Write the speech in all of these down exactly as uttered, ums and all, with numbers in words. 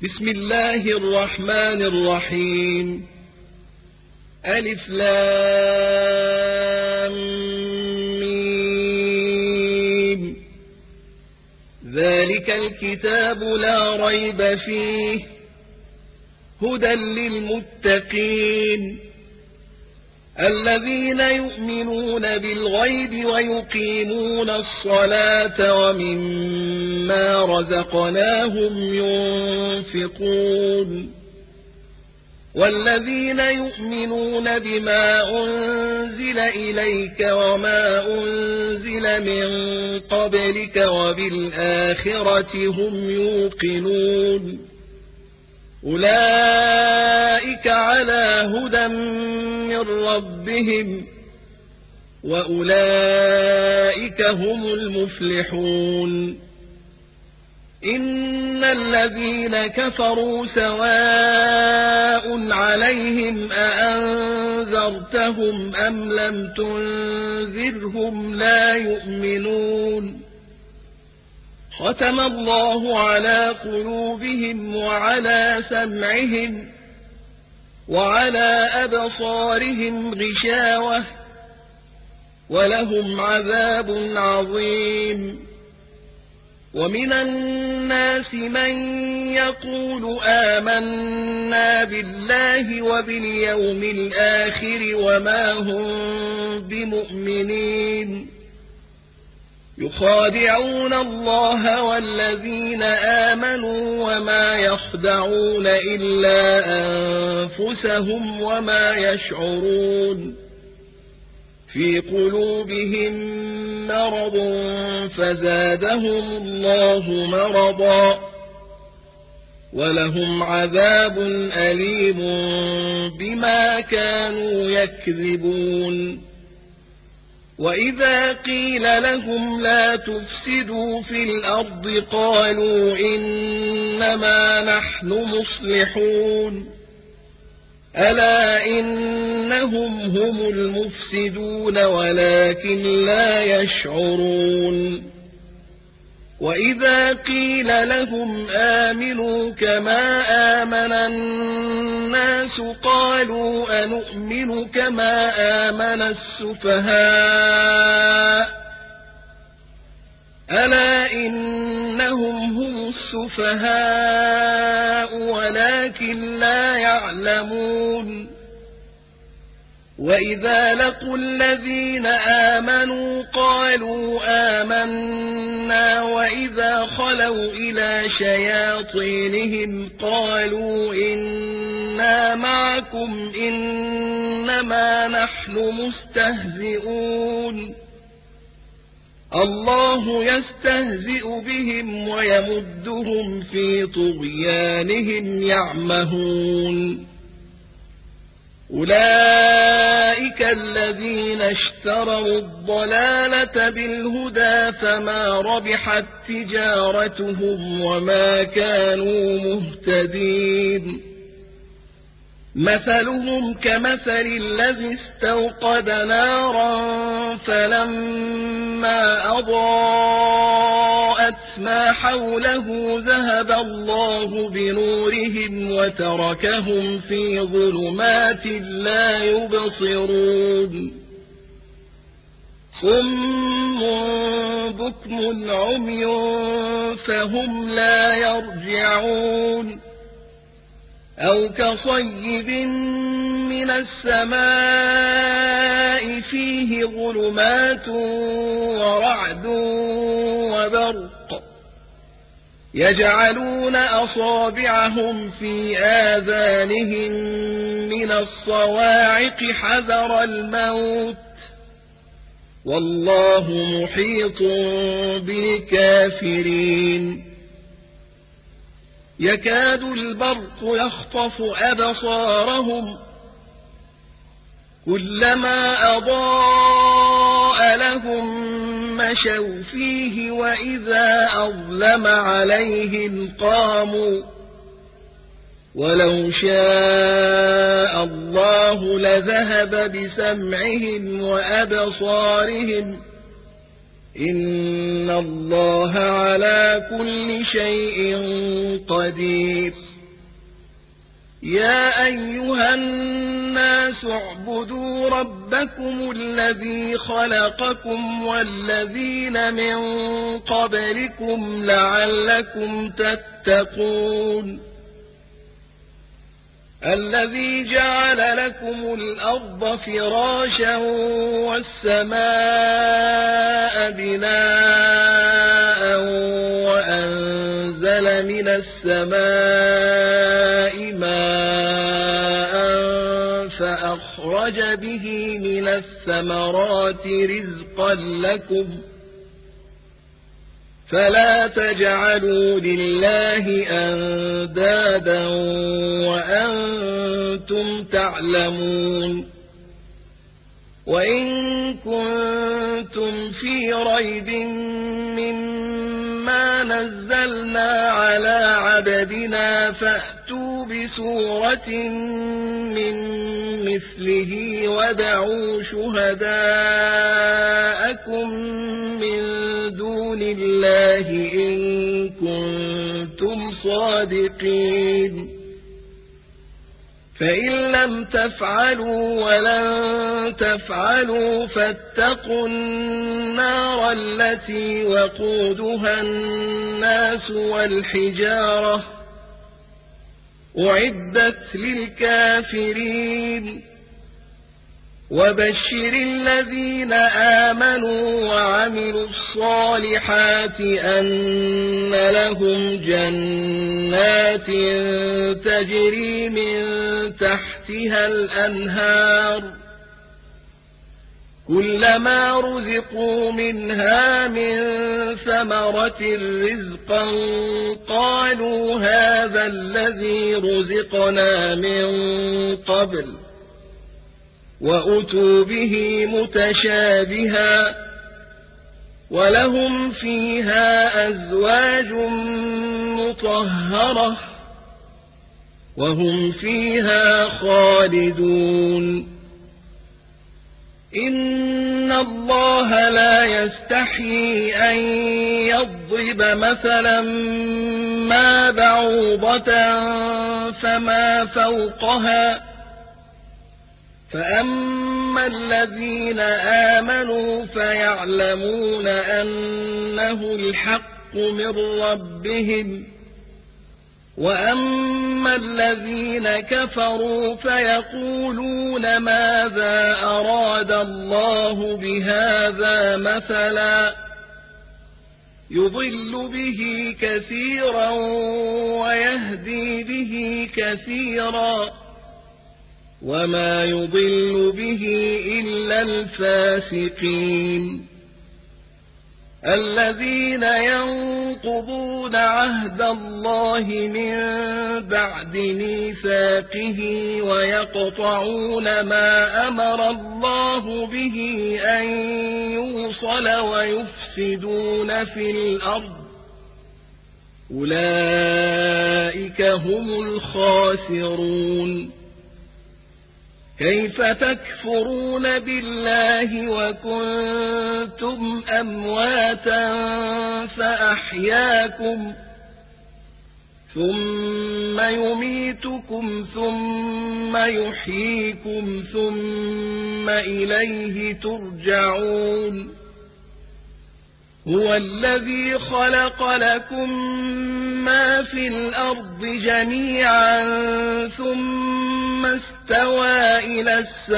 بسم الله الرحمن الرحيم. ألف لام ميم. ذلك الكتاب لا ريب فيه هدى للمتقين الذين يؤمنون بالغيب ويقيمون الصلاة ومما رزقناهم ينفقون والذين يؤمنون بما أنزل إليك وما أنزل من قبلك وبالآخرة هم يوقنون أولئك على هدى من ربهم وأولئك هم المفلحون. إن الذين كفروا سواء عليهم أأنذرتهم أم لم تنذرهم لا يؤمنون. ختم الله على قلوبهم وعلى سمعهم وعلى أبصارهم غشاوة ولهم عذاب عظيم. ومن الناس من يقول آمنا بالله وباليوم الآخر وما هم بمؤمنين يخادعون الله والذين آمنوا وما يخدعون إلا أنفسهم وما يشعرون. في قلوبهم مرض فزادهم الله مرضا ولهم عذاب أليم بما كانوا يكذبون. وإذا قيل لهم لا تفسدوا في الأرض قالوا إنما نحن مصلحون ألا إنهم هم المفسدون ولكن لا يشعرون. وإذا قيل لهم آمنوا كما آمن الناس قالوا أنؤمن كما آمن السفهاء ألا إنهم هم السفهاء ولكن لا يعلمون. وإذا لقوا الذين آمنوا قالوا آمنا وإذا خلوا إلى شياطينهم قالوا إنا معكم إنما نحن مستهزئون الله يستهزئ بهم ويمدهم في طغيانهم يعمهون. أولئك الذين اشتروا الضلالة بالهدى فما ربحت تجارتهم وما كانوا مهتدين. مثلهم كمثل الذي استوقد نارا فلما أضاءت ما حوله ذهب الله بنورهم وتركهم في ظلمات لا يبصرون. صم بكم عمي فهم لا يرجعون. أو كصيب من السماء فيه ظلمات ورعد وبرق يجعلون أصابعهم في آذانهم من الصواعق حذر الموت والله محيط بالكافرين. يكاد البرق يخطف أبصارهم كلما أضاء لهم مشوا فيه وإذا أظلم عليهم قاموا ولو شاء الله لذهب بسمعهم وأبصارهم إن الله على كل شيء قدير. يا أيها الناس اعبدوا ربكم الذي خلقكم والذين من قبلكم لعلكم تتقون. الذي جعل لكم الأرض فراشا والسماء بناء وأنزل من السماء ماء فأخرج به من الثمرات رزقا لكم فلا تجعلوا لله أندادا وأنتم تعلمون. وإن كنتم في ريب مما نزلنا على عبدنا فأتوا بسورة من مثله وادعوا شهداءكم من دون الله إن كنتم صادقين. فإن لم تفعلوا ولن تفعلوا فاتقوا النار التي وقودها الناس والحجارة أعدت للكافرين. وبشر الذين آمنوا وعملوا الصالحات أن لهم جنات تجري من تحتها الأنهار كلما رزقوا منها من ثمرة رزقا قالوا هذا الذي رزقنا من قبل وأتوا به متشابها ولهم فيها أزواج مطهرة وهم فيها خالدون. إن الله لا يستحيي أن يضرب مثلا ما بعوضة فما فوقها فأما الذين آمنوا فيعلمون أنه الحق من ربهم وأما الذين كفروا فيقولون ماذا أراد الله بهذا مثلا يضل به كثيرا ويهدي به كثيرا وما يضل به إلا الفاسقين. الذين ينقضون عهد الله من بعد ميثاقه ويقطعون ما أمر الله به أن يوصل ويفسدون في الأرض أولئك هم الخاسرون. كيف تكفرون بالله وكنتم أمواتا فأحياكم ثم يميتكم ثم يحييكم ثم إليه ترجعون. هو الذي خلق لكم ما في الأرض جميعا ثم استوى إلى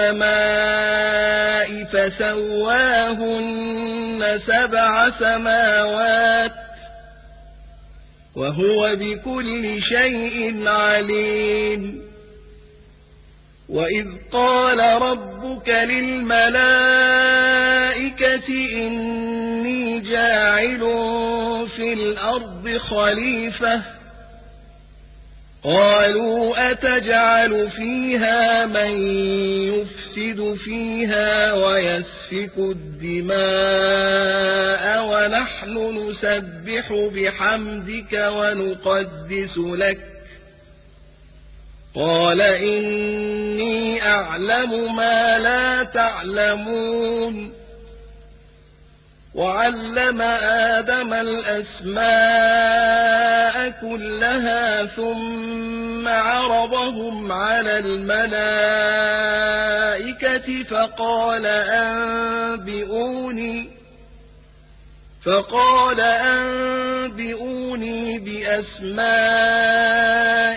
السماء فسواهن سبع سماوات وهو بكل شيء عليم. وإذ قال ربك للملائكة إني جاعل في الأرض خليفة قالوا أتجعل فيها من يفسد فيها ويسفك الدماء ونحن نسبح بحمدك ونقدس لك قال إني أعلم ما لا تعلمون. وعلم آدم الأسماء كلها ثم عرضهم على الملائكة فقال أنبئوني فقال أنبئوني بأسماء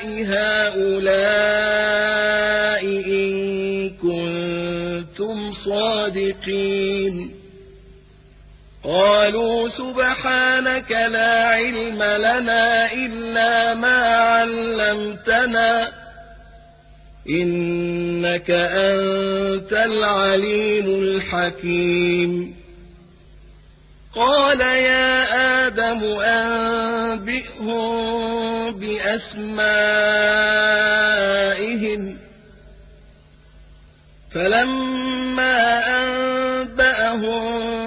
هؤلاء إن كنتم صادقين قالوا سبحانك لا علم لنا إلا ما علمتنا إنك أنت العليم الحكيم قال يا آدم أنبئهم بأسمائهم فلما أنبأهم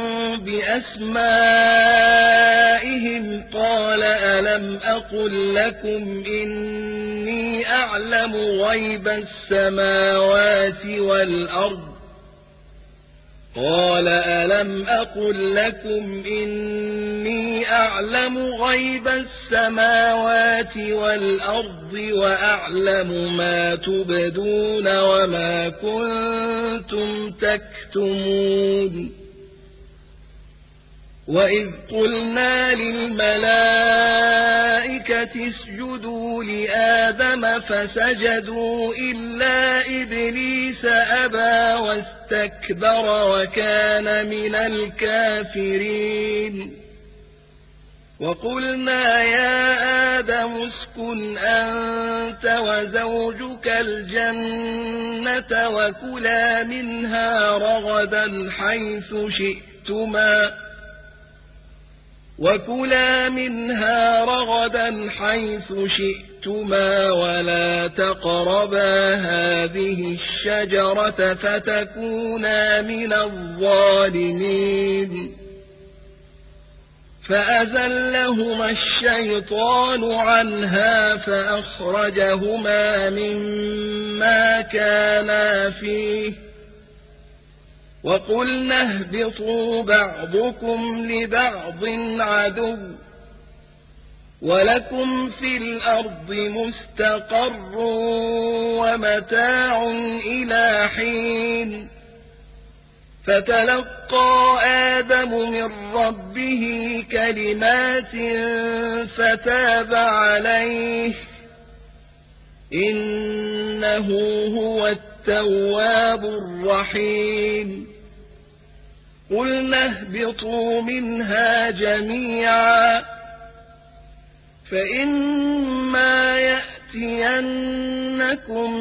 بأسمائهم قال ألم أقل لكم إني أعلم غيب السماوات والأرض قال ألم أقل لكم إني أعلم غيب السماوات والأرض وأعلم ما تبدون وما كنتم تكتمون وإذ قلنا للملائكة اسجدوا لآدم فسجدوا إلا إبليس أبى واستكبر وكان من الكافرين وقلنا يا آدم اسكن أنت وزوجك الجنة وكلا منها رغدا حيث شئتما وكلا منها رغدا حيث شئتما ولا تقربا هذه الشجرة فتكونا من الظالمين فأزلهما الشيطان عنها فأخرجهما مما كانا فيه وقلنا اهبطوا بعضكم لبعض عدو ولكم في الأرض مستقر ومتاع إلى حين فتلقى آدم من ربه كلمات فتاب عليه إنه هو التواب الرحيم قلنا اهبطوا منها جميعا فإما يأتينكم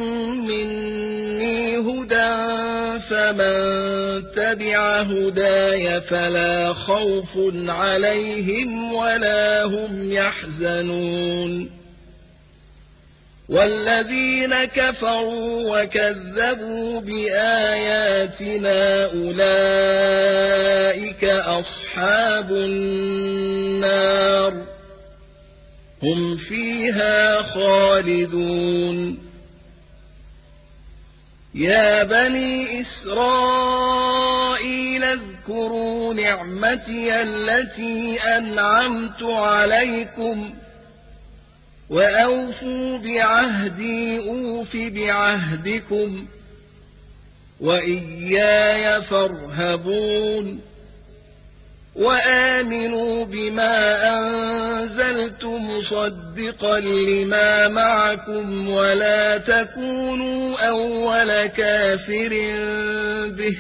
مني هدى فمن تبع هداي فلا خوف عليهم ولا هم يحزنون والذين كفروا وكذبوا بآياتنا أولئك أصحاب النار هم فيها خالدون يا بني إسرائيل اذكروا نعمتي التي أنعمت عليكم وأوفوا بعهدي أوف بعهدكم وإياي فارهبون وآمنوا بما أنزلت مصدقا لما معكم ولا تكونوا أول كافر به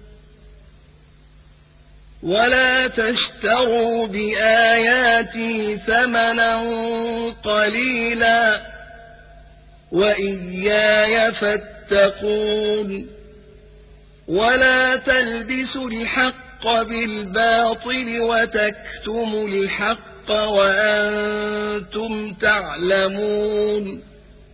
ولا تشتروا بآياتي ثمنا قليلا وإياي فاتقون ولا تلبسوا الحق بالباطل وتكتموا الحق وأنتم تعلمون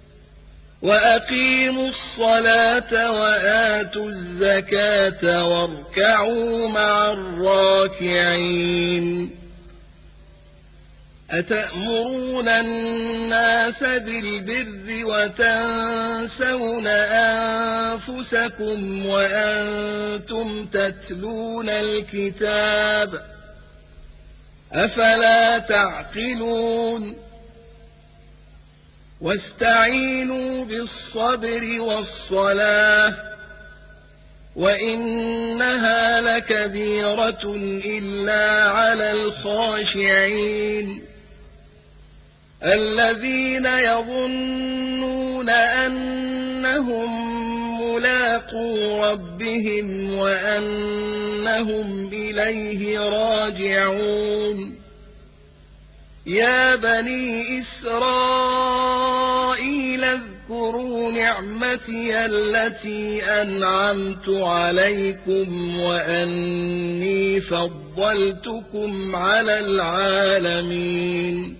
وأقيموا الصلاة وآتوا الزكاة واركعوا مع الراكعين أتأمرون الناس بالبر وتنسون أنفسكم وأنتم تتلون الكتاب أفلا تعقلون واستعينوا بالصبر والصلاة وإنها لكبيرة إلا على الخاشعين الذين يظنون أنهم ملاقو ربهم وأنهم إليه راجعون يا بني إسرائيل اذكروا نعمتي التي أنعمت عليكم وأني فضلتكم على العالمين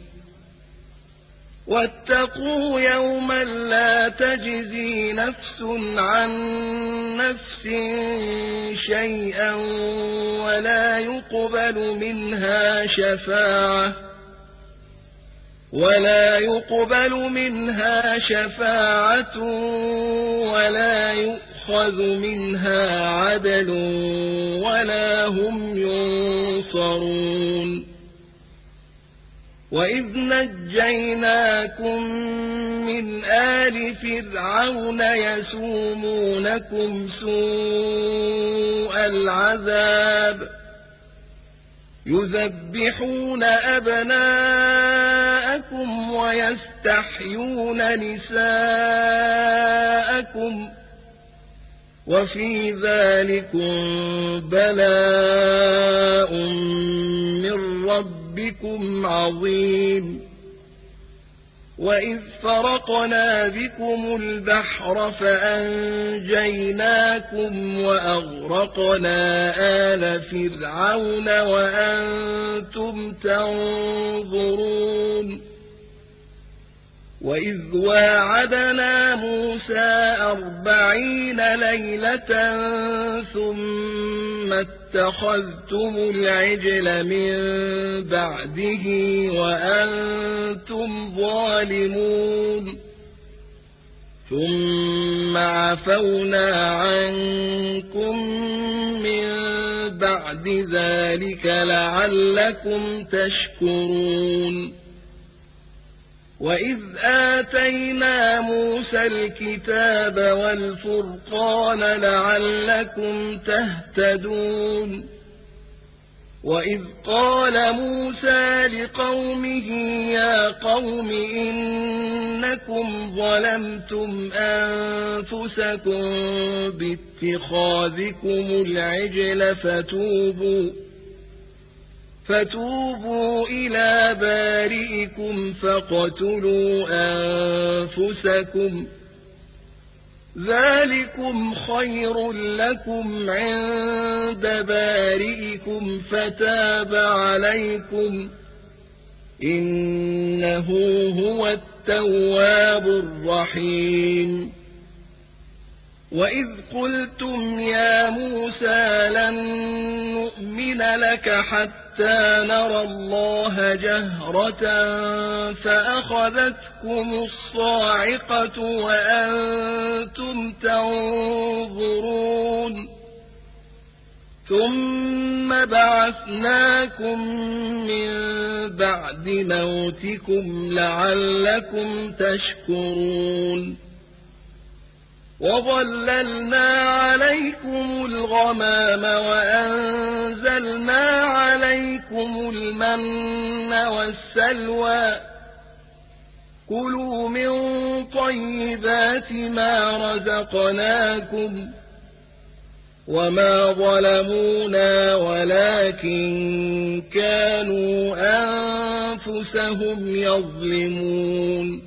واتقوا يوما لا تجزي نفس عن نفس شيئا ولا يقبل منها شفاعة ولا يقبل منها شفاعة ولا يؤخذ منها عدل ولا هم ينصرون وإذ نجيناكم من آل فرعون يسومونكم سوء العذاب يذبحون أبناءكم ويستحيون نساءكم وفي ذلكم بلاء من ربكم عظيم وإذ فرقنا بكم البحر فأنجيناكم وأغرقنا آل فرعون وأنتم تنظرون وإذ واعدنا موسى أربعين ليلة ثم اتخذتم العجل من بعده وأنتم ظالمون ثم عفونا عنكم من بعد ذلك لعلكم تشكرون وإذ آتينا موسى الكتاب والفرقان لعلكم تهتدون وإذ قال موسى لقومه يا قوم إنكم ظلمتم أنفسكم باتخاذكم العجل فتوبوا فتوبوا إلى بارئكم فاقتلوا أنفسكم ذلكم خير لكم عند بارئكم فتاب عليكم إنه هو التواب الرحيم وإذ قلتم يا موسى لن نؤمن لك حتى نرى الله جهرة فأخذتكم الصاعقة وأنتم تنظرون ثم بعثناكم من بعد موتكم لعلكم تشكرون وظللنا عليكم الغمام وأنزلنا عليكم المن والسلوى كلوا من طيبات ما رزقناكم وما ظلمونا ولكن كانوا أنفسهم يظلمون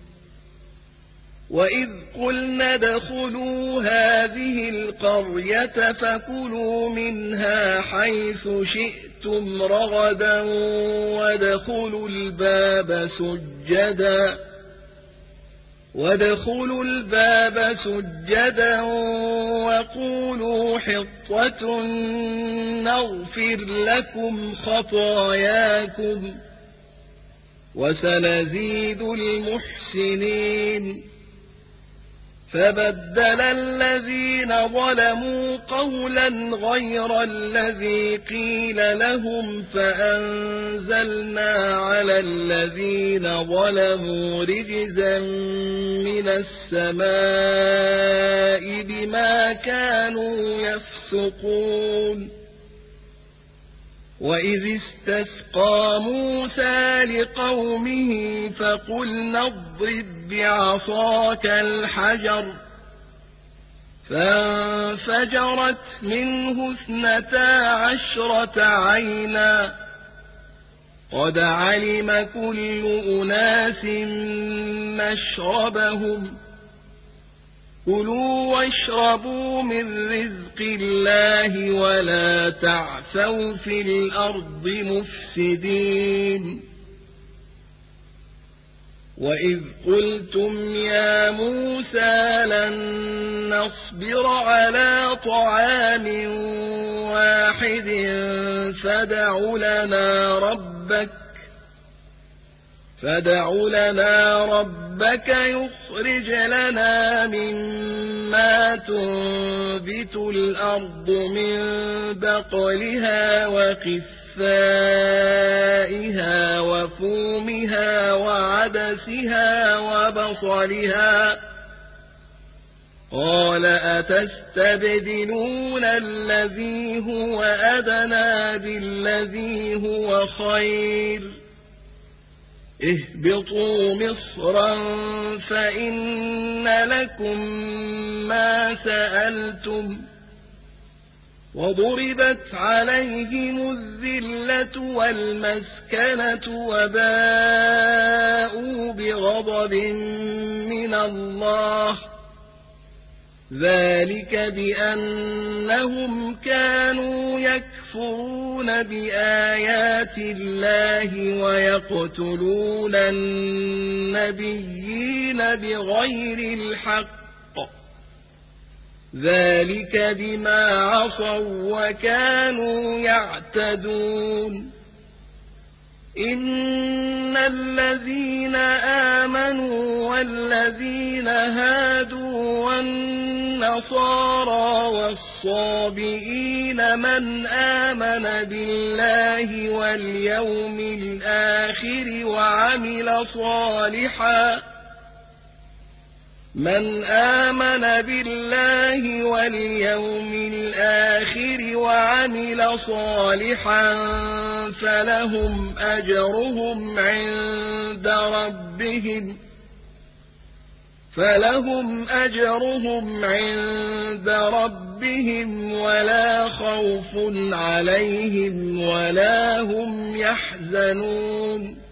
وإذ قلنا ادخلوا هذه القرية فكلوا منها حيث شئتم رغدا وادخلوا الباب سجدا وادخلوا الباب سجدا وقولوا حطة نغفر لكم خطاياكم وسنزيد المحسنين فبدل الذين ظلموا قولا غير الذي قيل لهم فأنزلنا على الذين ظلموا رجزا من السماء بما كانوا يفسقون وإذ استسقى موسى لقومه فقلنا اضرب بعصاك الحجر فانفجرت منه اثنتا عشرة عينا قد علم كل أناس مشربهم كلوا واشربوا من رزق الله ولا تعثوا في الأرض مفسدين وإذ قلتم يا موسى لن نصبر على طعام واحد فادع لنا ربك فادع لنا ربك يخرج لنا مما تنبت الأرض من بقلها وقثائها وفومها وعدسها وبصلها قال أتستبدلون الذي هو أدنى بالذي هو خير اهبطوا مصرا فإن لكم ما سألتم وضربت عليهم الذلة والمسكنة وباءوا بغضب من الله ذلك بأنهم كانوا يكفرون بآيات الله ويقتلون النبيين بغير الحق ذلك بما عصوا وكانوا يعتدون إن الذين آمنوا والذين هادوا والنصارى والصابئين من آمن بالله واليوم الآخر وعمل صالحا من آمن بالله واليوم الآخر وعمل صالحا فلهم أجرهم عند ربهم فلهم أجرهم عند ربهم ولا خوف عليهم ولا هم يحزنون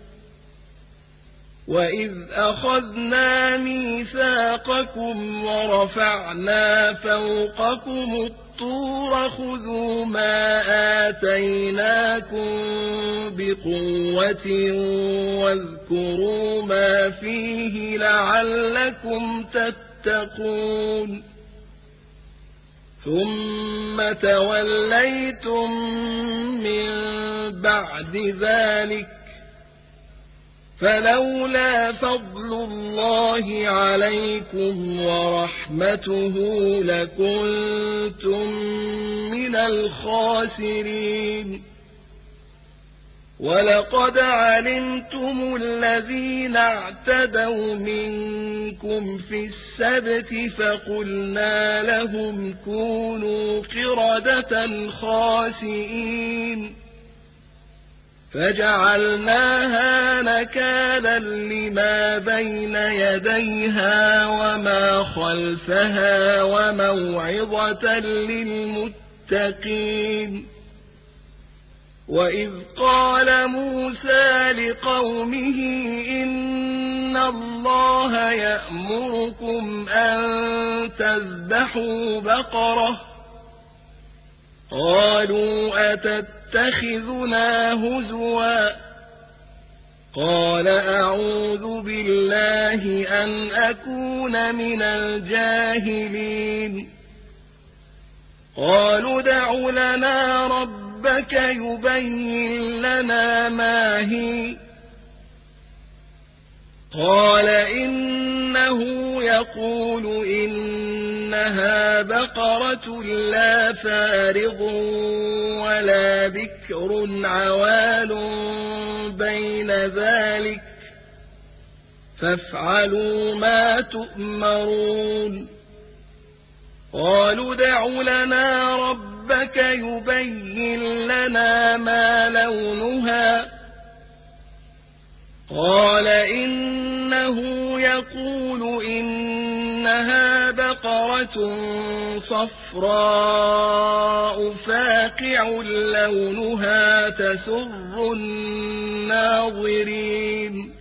وإذ أخذنا ميثاقكم ورفعنا فوقكم الطور خذوا ما آتيناكم بقوة واذكروا ما فيه لعلكم تتقون ثم توليتم من بعد ذلك فلولا فضل الله عليكم ورحمته لكنتم من الخاسرين ولقد علمتم الذين اعتدوا منكم في السبت فقلنا لهم كونوا قردة خاسئين فجعلناها نكالا لما بين يديها وما خلفها وموعظة للمتقين وإذ قال موسى لقومه إن الله يأمركم أن تذبحوا بقرة قالوا أتتخذنا هزوا قال أعوذ بالله أن أكون من الجاهلين قالوا دع لنا ربك يبين لنا ما هي قال إنه يقول إنها بقرة لا فارض ولا بكر عوان بين ذلك فافعلوا ما تؤمرون قالوا ادع لنا ربك يبين لنا ما لونها قال إنه يقول إنها بقرة صفراء فاقع لونها تسر الناظرين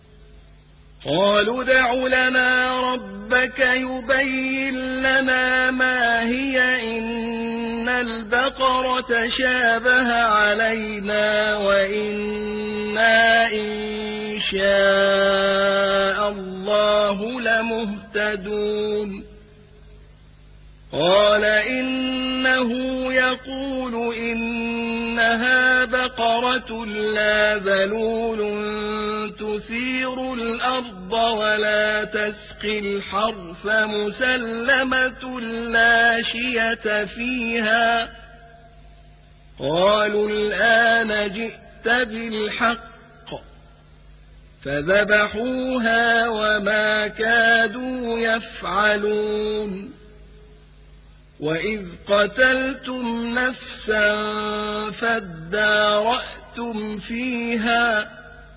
قالوا ادع لنا ربك يبين لنا ما هي إن البقرة شابه علينا وإنا إن شاء الله لمهتدون قال إنه يقول إنها بقرة لا ذلول تثير الأرض ولا تسقي الحرث مسلمة لا شية فيها قالوا الآن جئت بالحق فذبحوها وما كادوا يفعلون وإذ قتلتم نفسا فادارأتم فيها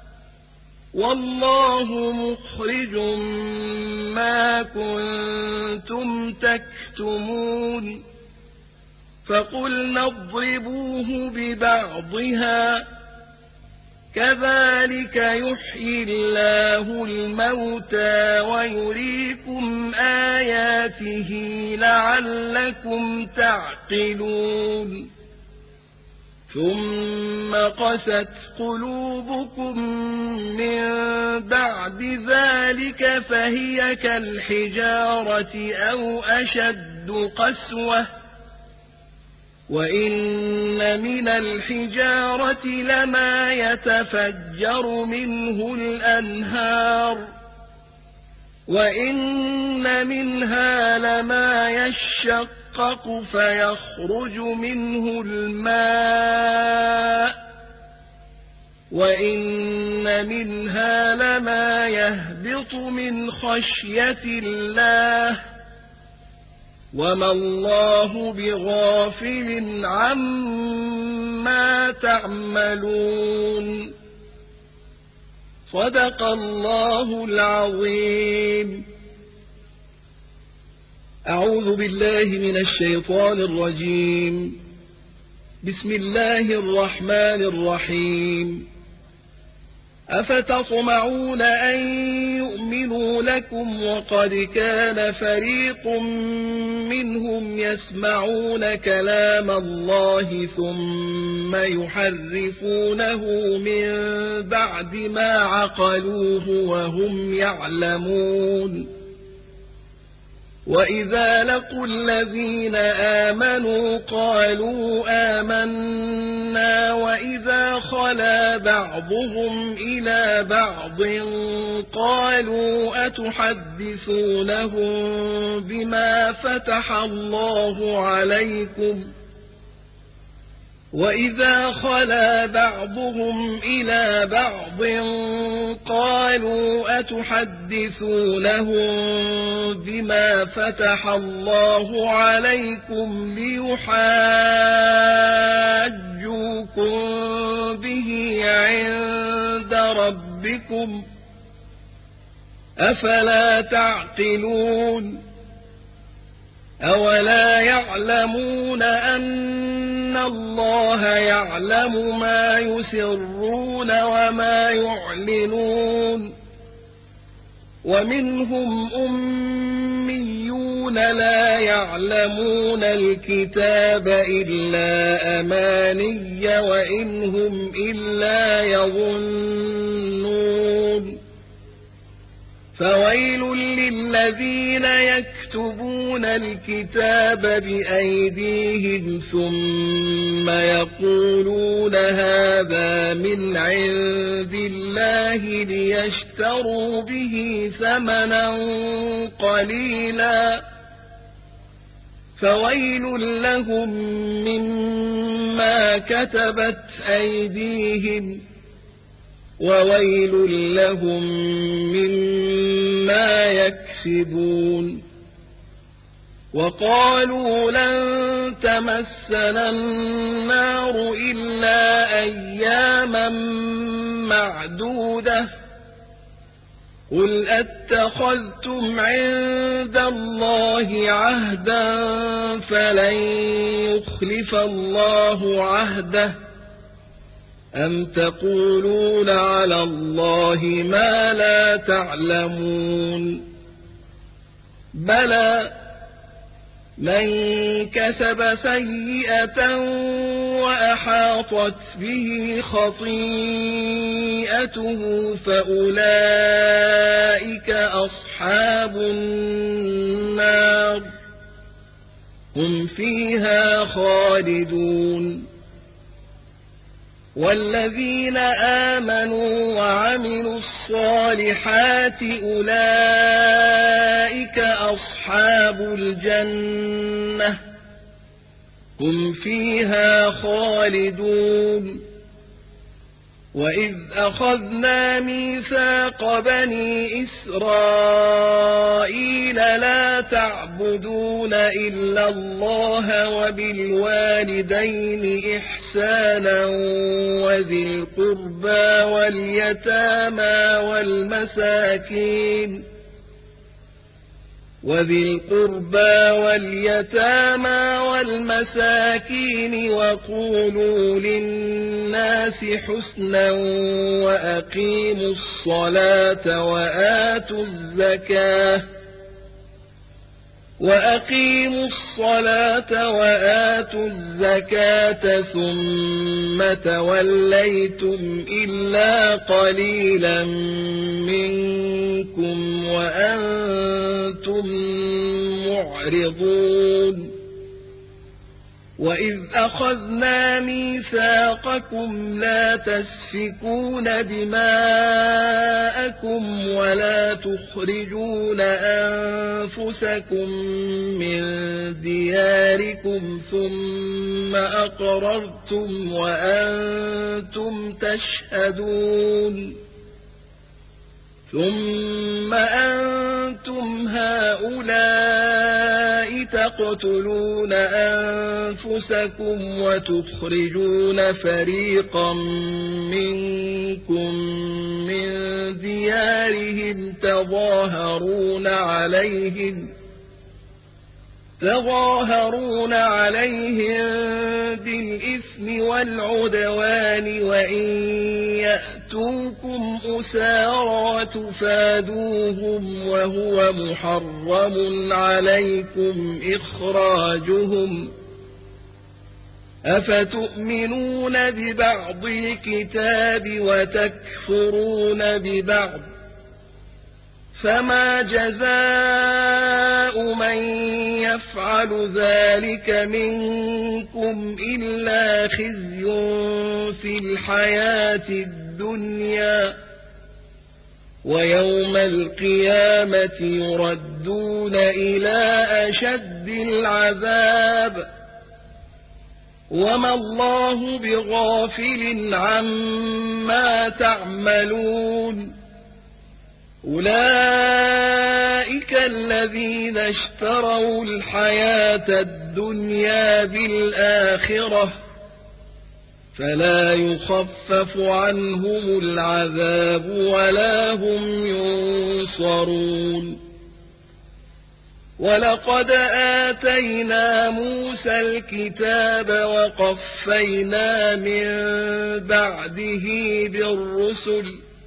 والله مخرج ما كنتم تكتمون فقلنا اضربوه ببعضها كذلك يحيي الله الموتى ويريكم آياته لعلكم تعقلون ثم قست قلوبكم من بعد ذلك فهي كالحجارة أو أشد قسوة وإن من الحجارة لما يتفجر منه الأنهار وإن منها لما يشقق فيخرج منه الماء وإن منها لما يهبط من خشية الله وما الله بغافل عما تعملون صدق الله العظيم. أعوذ بالله من الشيطان الرجيم. بسم الله الرحمن الرحيم. أفتطمعون أن يؤمنوا لكم وقد كان فريق منهم يسمعون كلام الله ثم يحرفونه من بعد ما عقلوه وهم يعلمون وإذا لقوا الذين آمنوا قالوا آمنا وإذا خلا بعضهم إلى بعض قالوا أتحدثونهم بما فتح الله عليكم وإذا خلا بعضهم إلى بعض قالوا أتحدثونهم بما فتح الله عليكم ليحاجوكم به عند ربكم أفلا تعقلون أولا يعلمون أن الله يعلم ما يسرون وما يعلنون ومنهم أميون لا يعلمون الكتاب إلا أماني وإنهم إلا يظنون فويل للذين يكتبون الكتاب بأيديهم ثم يقولون هذا من عند الله ليشتروا به ثمنا قليلا فويل لهم مما كتبت أيديهم وويل لهم مما يكسبون وقالوا لن تمسنا النار إلا أياما معدودة قل أتخذتم عند الله عهدا فلن يخلف الله عهده أم تقولون على الله ما لا تعلمون بلى من كسب سيئة وأحاطت به خطيئته فأولئك أصحاب النار هم فيها خالدون والذين آمنوا وعملوا الصالحات أولئك أصحاب الجنة هم فيها خالدون وإذ أخذنا ميثاق بني إسرائيل لا تعبدون إلا الله وبالوالدين إحسانا وذي القربى واليتامى والمساكين وذي القربى واليتامى والمساكين وقولوا للناس حسنا وأقيموا الصلاة وآتوا الزكاة وأقيموا الصلاة وآتوا الزكاة ثم توليتم إلا قليلا منكم وأنتم معرضون وإذ أخذنا ميثاقكم لا تسفكون دماءكم ولا تخرجون أنفسكم من دياركم ثم أقررتم وأنتم تشهدون ثم أنتم هؤلاء تقتلون أنفسكم وتخرجون فريقا منكم من ديارهم تظاهرون عليهم تظاهرون عليهم بالإثم والعدوان وإن يأتوكم أسارى تفادوهم وهو محرم عليكم إخراجهم أفتؤمنون ببعض الكتاب وتكفرون ببعض فما جزاء من يفعل ذلك منكم إلا خزي في الحياة الدنيا ويوم القيامة يردون إلى أشد العذاب وما الله بغافل عما تعملون أولئك الذين اشتروا الحياة الدنيا بالآخرة فلا يخفف عنهم العذاب ولا هم ينصرون ولقد آتينا موسى الكتاب وقفينا من بعده بالرسل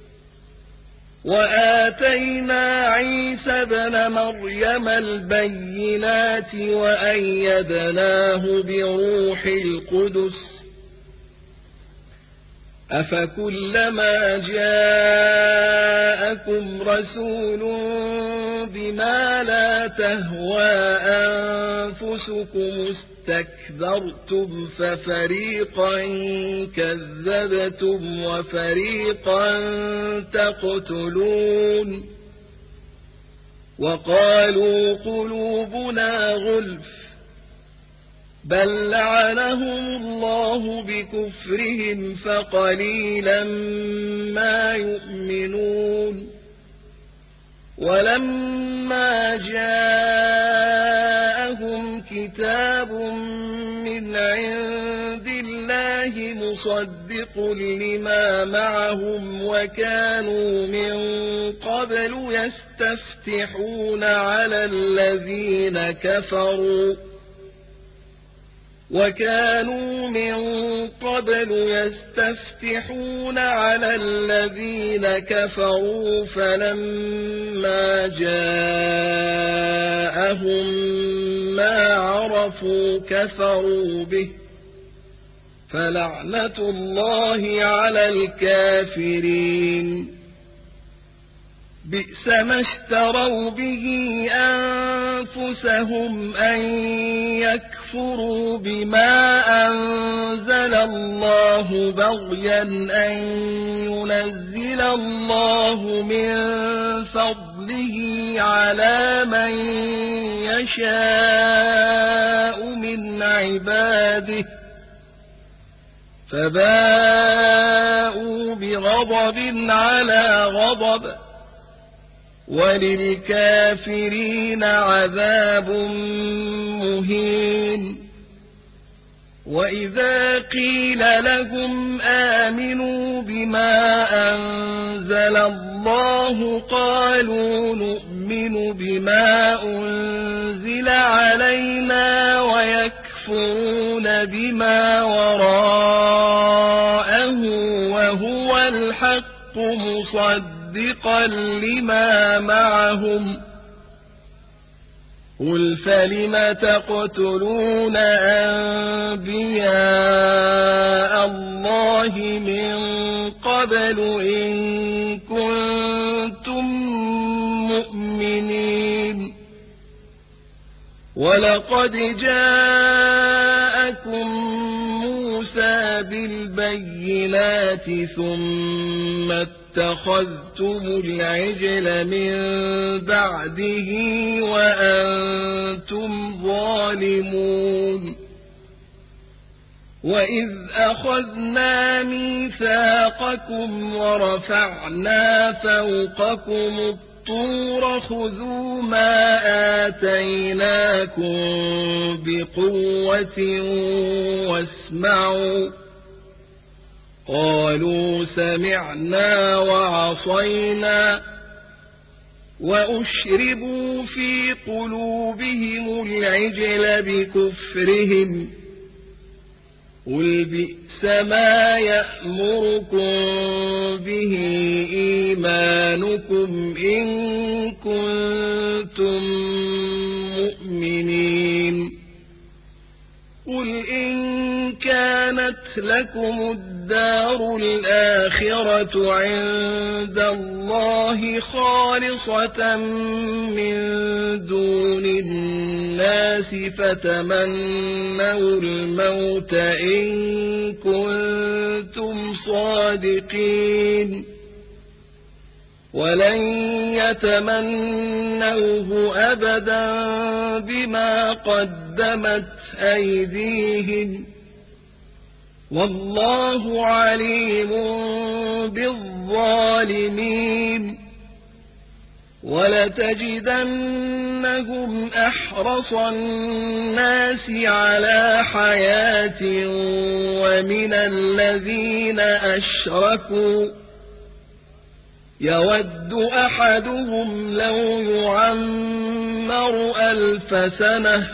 وآتينا عيسى ابن مريم البينات وأيدناه بروح القدس أفكلما جاءكم رسول بما لا تهوى أنفسكم استكبرتم ففريقا كذبتم وفريقا تقتلون وقالوا قلوبنا غلف بل لعنهم الله بكفرهم فقليلا ما يؤمنون ولما جاءهم كتاب من عند الله مصدق لما معهم وكانوا من قبل يستفتحون على الذين كفروا وكانوا من قبل يستفتحون على الذين كفروا فلما جاءهم ما عرفوا كفروا به فلعنة الله على الكافرين بئس ما اشتروا به أنفسهم أن يكفروا بما أنزل الله بغيا أن ينزل الله من فضله على من يشاء من عباده فباءوا بغضب على غضب وللكافرين عذاب مهين وإذا قيل لهم آمنوا بما أنزل الله قالوا نؤمن بما أنزل علينا ويكفرون بما وراءه وهو الحق مصدقا مصدقا لما معهم قل فلم تقتلون أنبياء الله من قبل إن كنتم مؤمنين ولقد جاءكم موسى بالبينات ثم اتخذتم العجل من بعده وأنتم ظالمون وإذ أخذنا ميثاقكم ورفعنا فوقكم الطور خذوا ما آتيناكم بقوة واسمعوا قالوا سمعنا وعصينا وأشربوا في قلوبهم العجل بكفرهم قل بئس ما يأمركم به إيمانكم إن كنتم مؤمنين قل إن كانت لكم الدار الآخرة عند الله خالصة من دون الناس فتمنوا الموت إن كنتم صادقين ولن يتمنوه أبدا بما قدمت أيديهم والله عليم بالظالمين ولتجدنهم أحرص الناس على حياة ومن الذين أشركوا يود أحدهم لو يعمر ألف سنة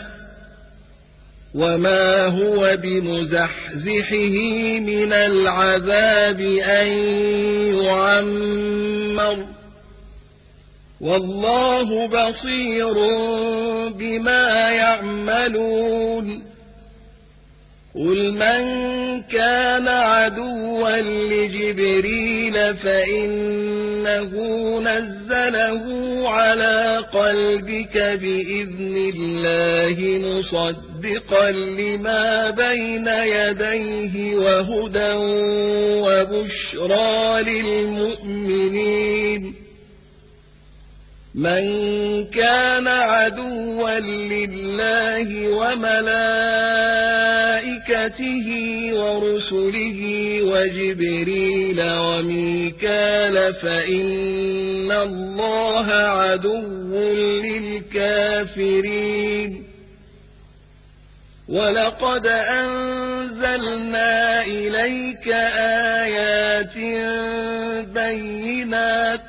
وما هو بمزحزحه من العذاب أن يعمر والله بصير بما يعملون قل من كان عدوا لجبريل فإنه نزله على قلبك بإذن الله مصدقا لما بين يديه وهدى وبشرى للمؤمنين من كان عدوا لله وملائكته ورسله وجبريل وميكال فإن الله عدو للكافرين ولقد أنزلنا إليك آيات بينات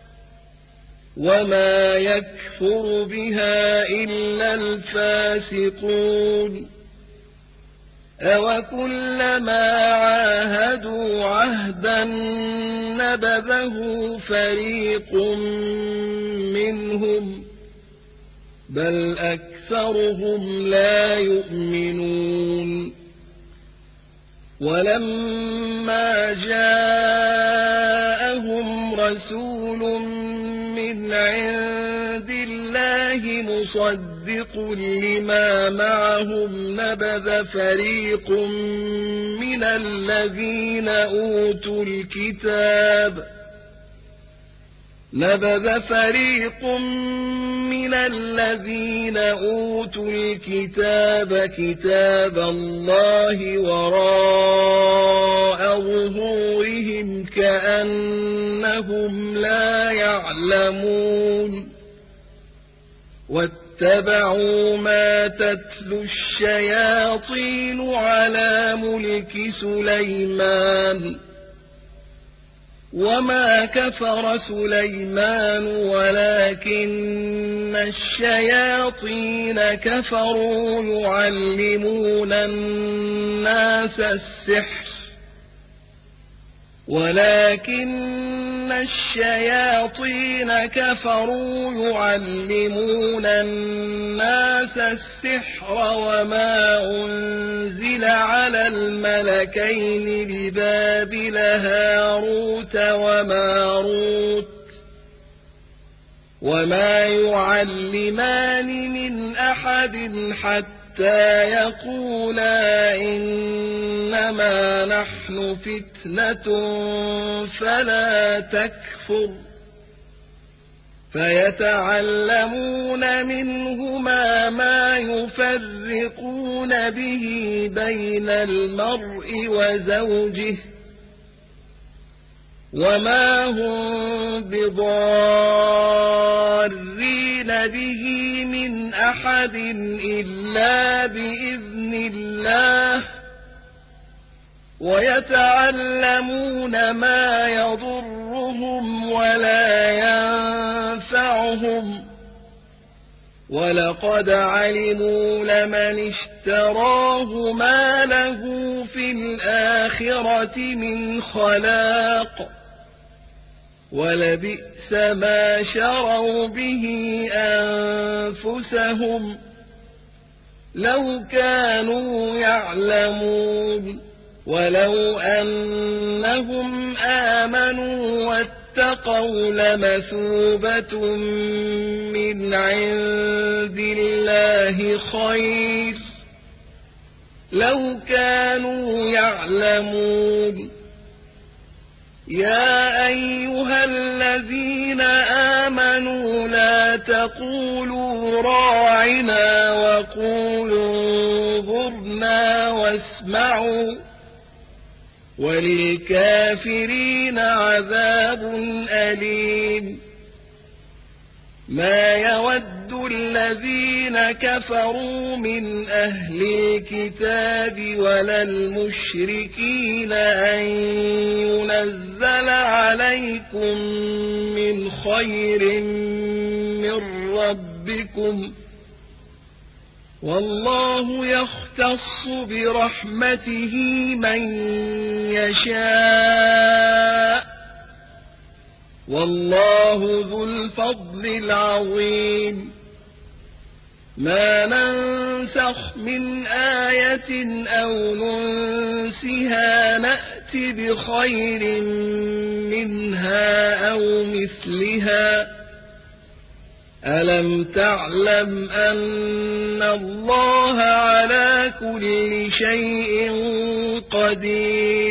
وما يكفر بها إلا الفاسقون أوكلما عاهدوا عهدا نبذه فريق منهم بل أكثرهم لا يؤمنون ولما جاءهم رسول من عند الله مصدق لما معهم نبذ فريق من الذين أوتوا الكتاب نبذ فريق من الذين أوتوا الكتاب كتاب الله وراء ظهورهم كأنهم لا يعلمون واتبعوا ما تتلو الشياطين على ملك سليمان وما كفر سليمان ولكن الشياطين كفروا يعلمون الناس السحر ولكن الشياطين كفروا يعلمون الناس السحر وما أنزل على الملكين ببابل هاروت وماروت وما يعلمان من أحد حتى يقولا إنما نحن فتنة فلا تكفر فيتعلمون منهما ما يفرقون به بين المرء وزوجه وما هم بضارين به من أحد إلا بإذن الله ويتعلمون ما يضرهم ولا ينفعهم ولقد علموا لمن اشتراه ما له في الآخرة من خلاق ولبئس ما شروا به أنفسهم لو كانوا يعلمون ولو أنهم آمنوا واتقوا لمثوبة من عند الله خير لو كانوا يعلمون يا أيها الذين آمنوا لا تقولوا راعنا وقولوا انظرنا واسمعوا وللكافرين عذاب أليم ما يود الذين كفروا من أهل الكتاب ولا المشركين أن ينزل عليكم من خير من ربكم والله يختص برحمته من يشاء والله ذو الفضل العظيم ما ننسخ من آية أو ننسها نأت بخير منها أو مثلها ألم تعلم أن الله على كل شيء قدير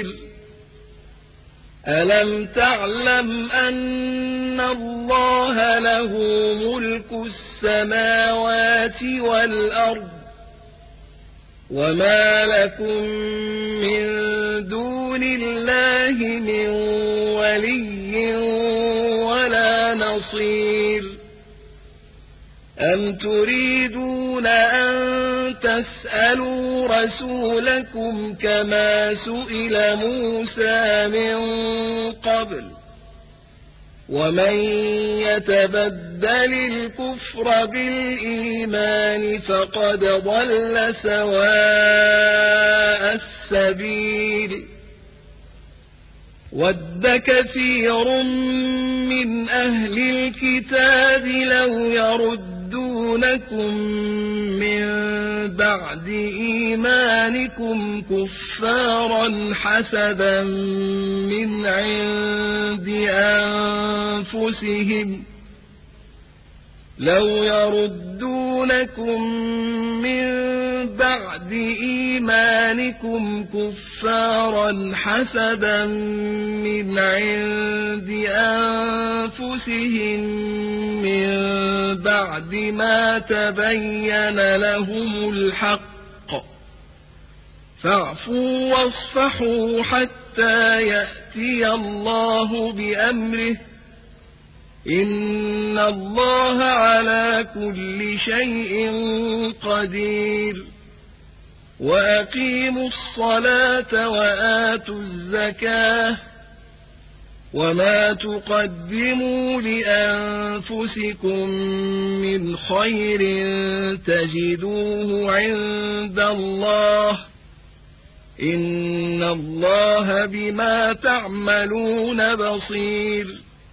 ألم تعلم أن الله له ملك السماوات والأرض وما لكم من دون الله من ولي ولا نصير أم تريدون أن تسألوا رسولكم كما سئل موسى من قبل ومن يتبدل الكفر بالإيمان فقد ضل سواء السبيل ود كثير من أهل الكتاب لو يردونكم من بعد إيمانكم كفارا حسدا من عند أنفسهم لو يردونكم من بعد إيمانكم كفارا حسدا من عند أنفسهم من بعد ما تبين لهم الحق فاعفوا واصفحوا حتى يأتي الله بأمره إن الله على كل شيء قدير وأقيموا الصلاة وآتوا الزكاة وما تقدموا لأنفسكم من خير تجدوه عند الله إن الله بما تعملون بصير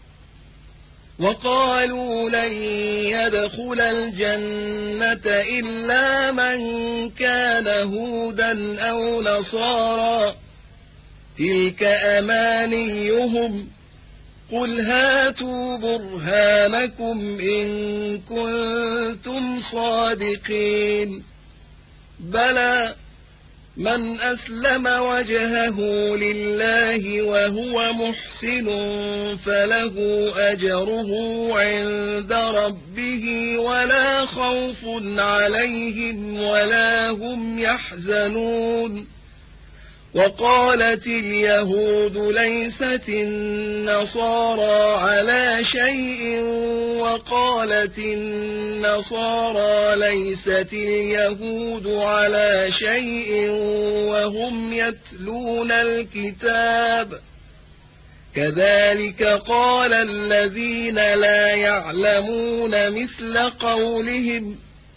وقالوا لن يدخل الجنة إلا من كان هودا أو نصارى تلك أمانيهم قل هاتوا برهانكم إن كنتم صادقين بلى من أسلم وجهه لله وهو محسن فله أجره عند ربه ولا خوف عليهم ولا هم يحزنون وقالت اليهود ليست النصارى على شيء وقالت النصارى ليست اليهود على شيء وهم يتلون الكتاب كذلك قال الذين لا يعلمون مثل قولهم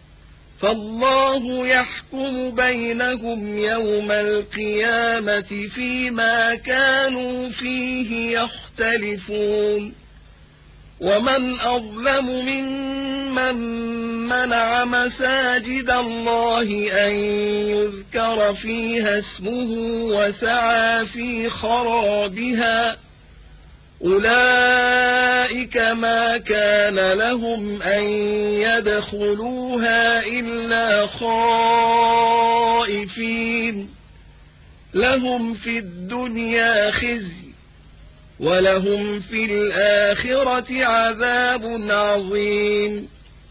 فالله يحكم بينهم يوم القيامة فيما كانوا فيه يختلفون ومن أظلم ممن منع مساجد الله أن يذكر فيها اسمه وسعى في خرابها أولئك ما كان لهم أن يدخلوها إلا خائفين لهم في الدنيا خزي ولهم في الآخرة عذاب عظيم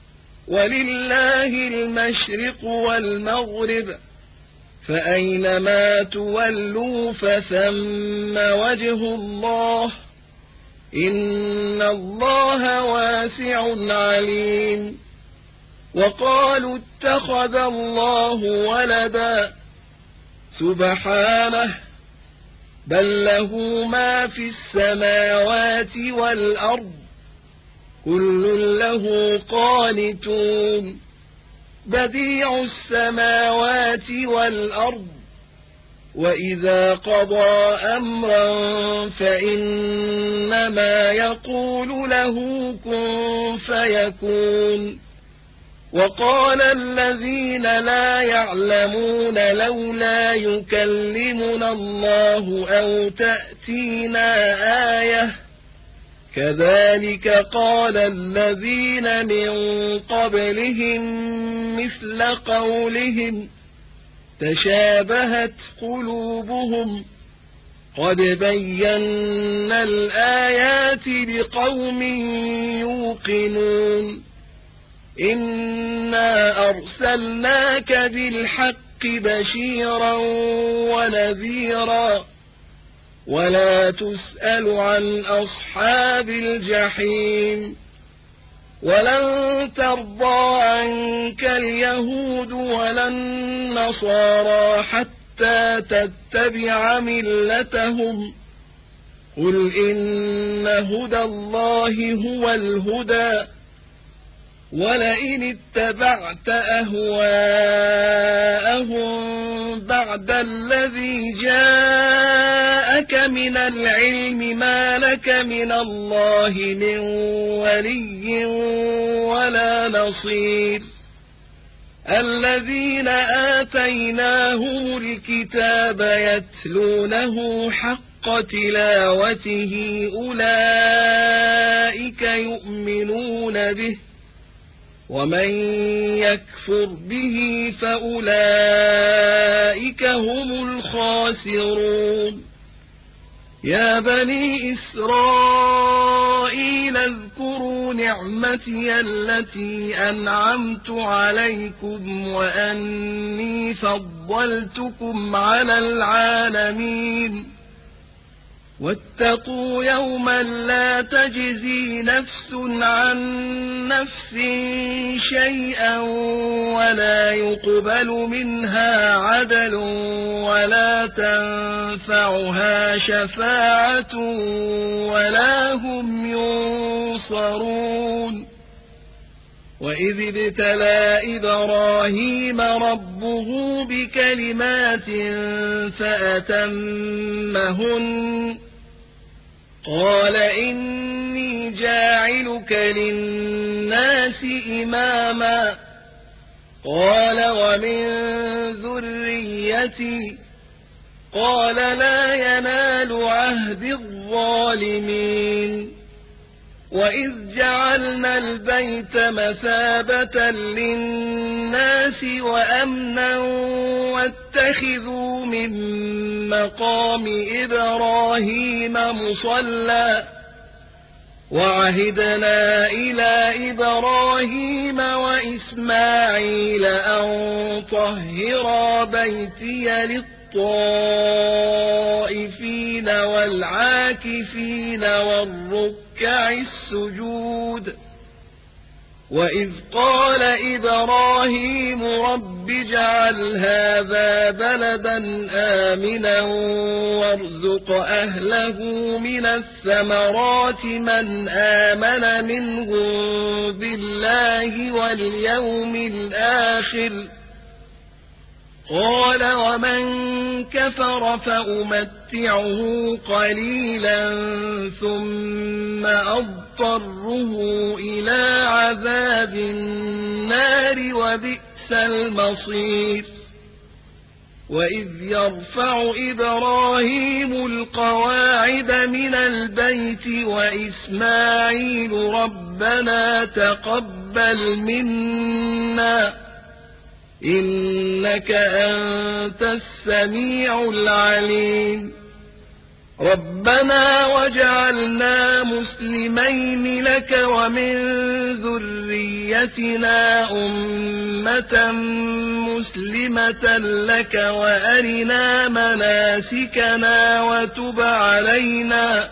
ولله المشرق والمغرب فأينما تولوا فثم وجه الله إن الله واسع عليم وقالوا اتخذ الله ولدا سبحانه بل له ما في السماوات والأرض كل له قانتون بديع السماوات والأرض وإذا قضى أمرا فإنما يقول له كن فيكون وقال الذين لا يعلمون لولا يكلمنا الله أو تأتينا آية كذلك قال الذين من قبلهم مثل قولهم تشابهت قلوبهم قد بينا الآيات لقوم يوقنون إنا أرسلناك بالحق بشيرا ونذيرا ولا تسأل عن أصحاب الجحيم ولن ترضى عنك اليهود ولا النصارى حتى تتبع ملتهم قل إن هدى الله هو الهدى ولئن اتبعت أهواءهم بعد الذي جاءك من العلم ما لك من الله من ولي ولا نصير الذين آتيناهم الكتاب يتلونه حق تلاوته أولئك يؤمنون به ومن يكفر به فأولئك هم الخاسرون يا بني إسرائيل اذكروا نعمتي التي أنعمت عليكم وأني فضلتكم على العالمين واتقوا يوما لا تجزي نفس عن نفس شيئا ولا يقبل منها عدل ولا تنفعها شفاعة ولا هم ينصرون وإذ ابتلى إبراهيم ربه بكلمات فأتمهن قال إني جاعلك للناس إماما قال ومن ذريتي قال لا ينال عهد الظالمين وإذ جعلنا البيت مثابة للناس وأمنا واتخذوا من مقام إبراهيم مصلى وعهدنا إلى إبراهيم وإسماعيل أن طهرا بيتي للطائفين والعاكفين والركع السجود وإذ قال إبراهيم رب اجعل هذا بلدا آمنا وارزق أهله من الثمرات من آمن منهم بالله واليوم الآخر قال ومن كفر فأمتعه قليلا ثم أضطره إلى عذاب النار وبئس المصير وإذ يرفع إبراهيم القواعد من البيت وإسماعيل ربنا تقبل منا إنك أنت السميع العليم ربنا واجعلنا مسلمين لك ومن ذريتنا أمة مسلمة لك وأرنا مناسكنا وتب علينا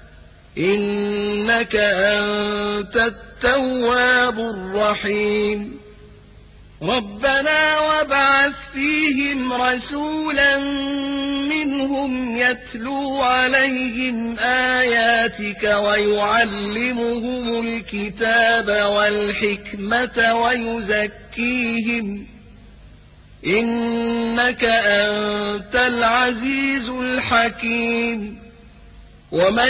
إنك أنت التواب الرحيم ربنا وابعث فيهم رسولا منهم يتلو عليهم آياتك ويعلمهم الكتاب والحكمة ويزكيهم إنك أنت العزيز الحكيم ومن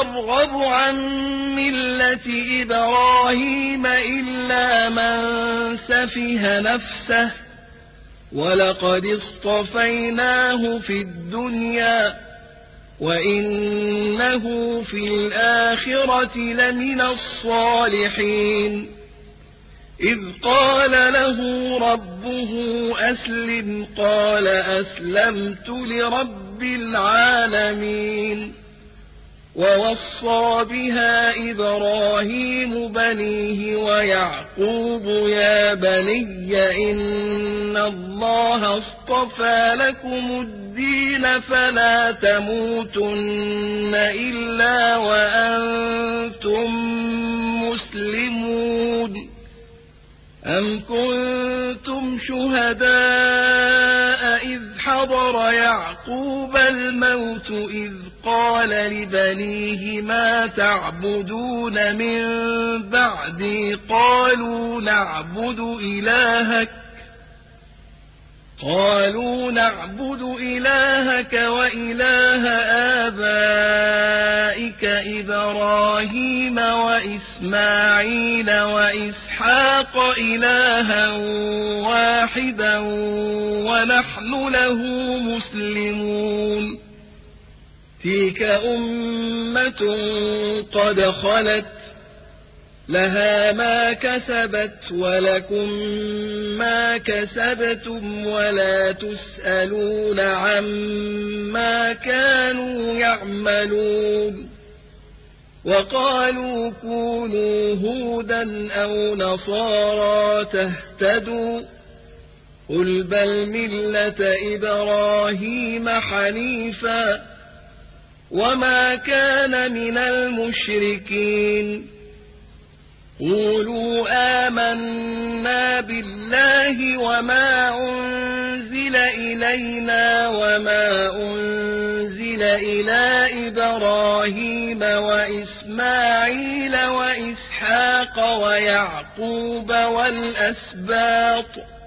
يرغب عن ملة إبراهيم إلا من سفه نفسه ولقد اصطفيناه في الدنيا وإنه في الآخرة لمن الصالحين إذ قال له ربه أسلم قال أسلمت لرب العالمين ووصى بها إبراهيم بنيه ويعقوب يا بني إن الله اصطفى لكم الدين فلا تموتن إلا وأنتم مسلمون أم كنتم شهداء إذ حضر يعقوب الموت إذ قال لبنيه ما تعبدون من بعدي قالوا نعبد إلهك قالوا نعبد إلهك وإله آبائك إبراهيم وإسماعيل وإسحاق إلها واحدا ونحن له مسلمون تلك أمة قد خلت لها ما كسبت ولكم ما كسبتم ولا تسألون عما كانوا يعملون وقالوا كونوا هودا أو نصارى تهتدوا قل بل ملة إبراهيم حنيفا وما كان من المشركين قولوا آمنا بالله وما أنزل إلينا وما أنزل إلى إبراهيم وإسماعيل وإسحاق ويعقوب والأسباط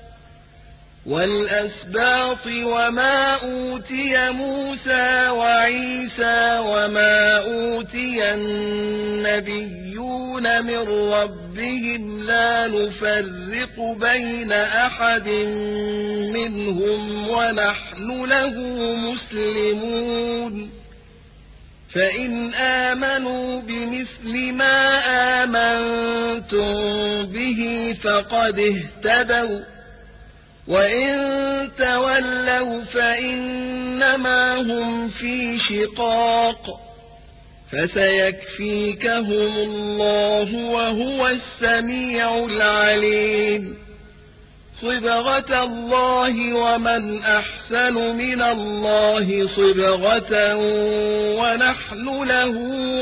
والأسباط وما أوتي موسى وعيسى وما أوتي النبيون من ربهم لا نفرق بين أحد منهم ونحن له مسلمون فإن آمنوا بمثل ما آمنتم به فقد اهتدوا وإن تولوا فإنما هم في شقاق فسيكفيكهم الله وهو السميع العليم صبغة الله ومن أحسن من الله صبغة ونحن له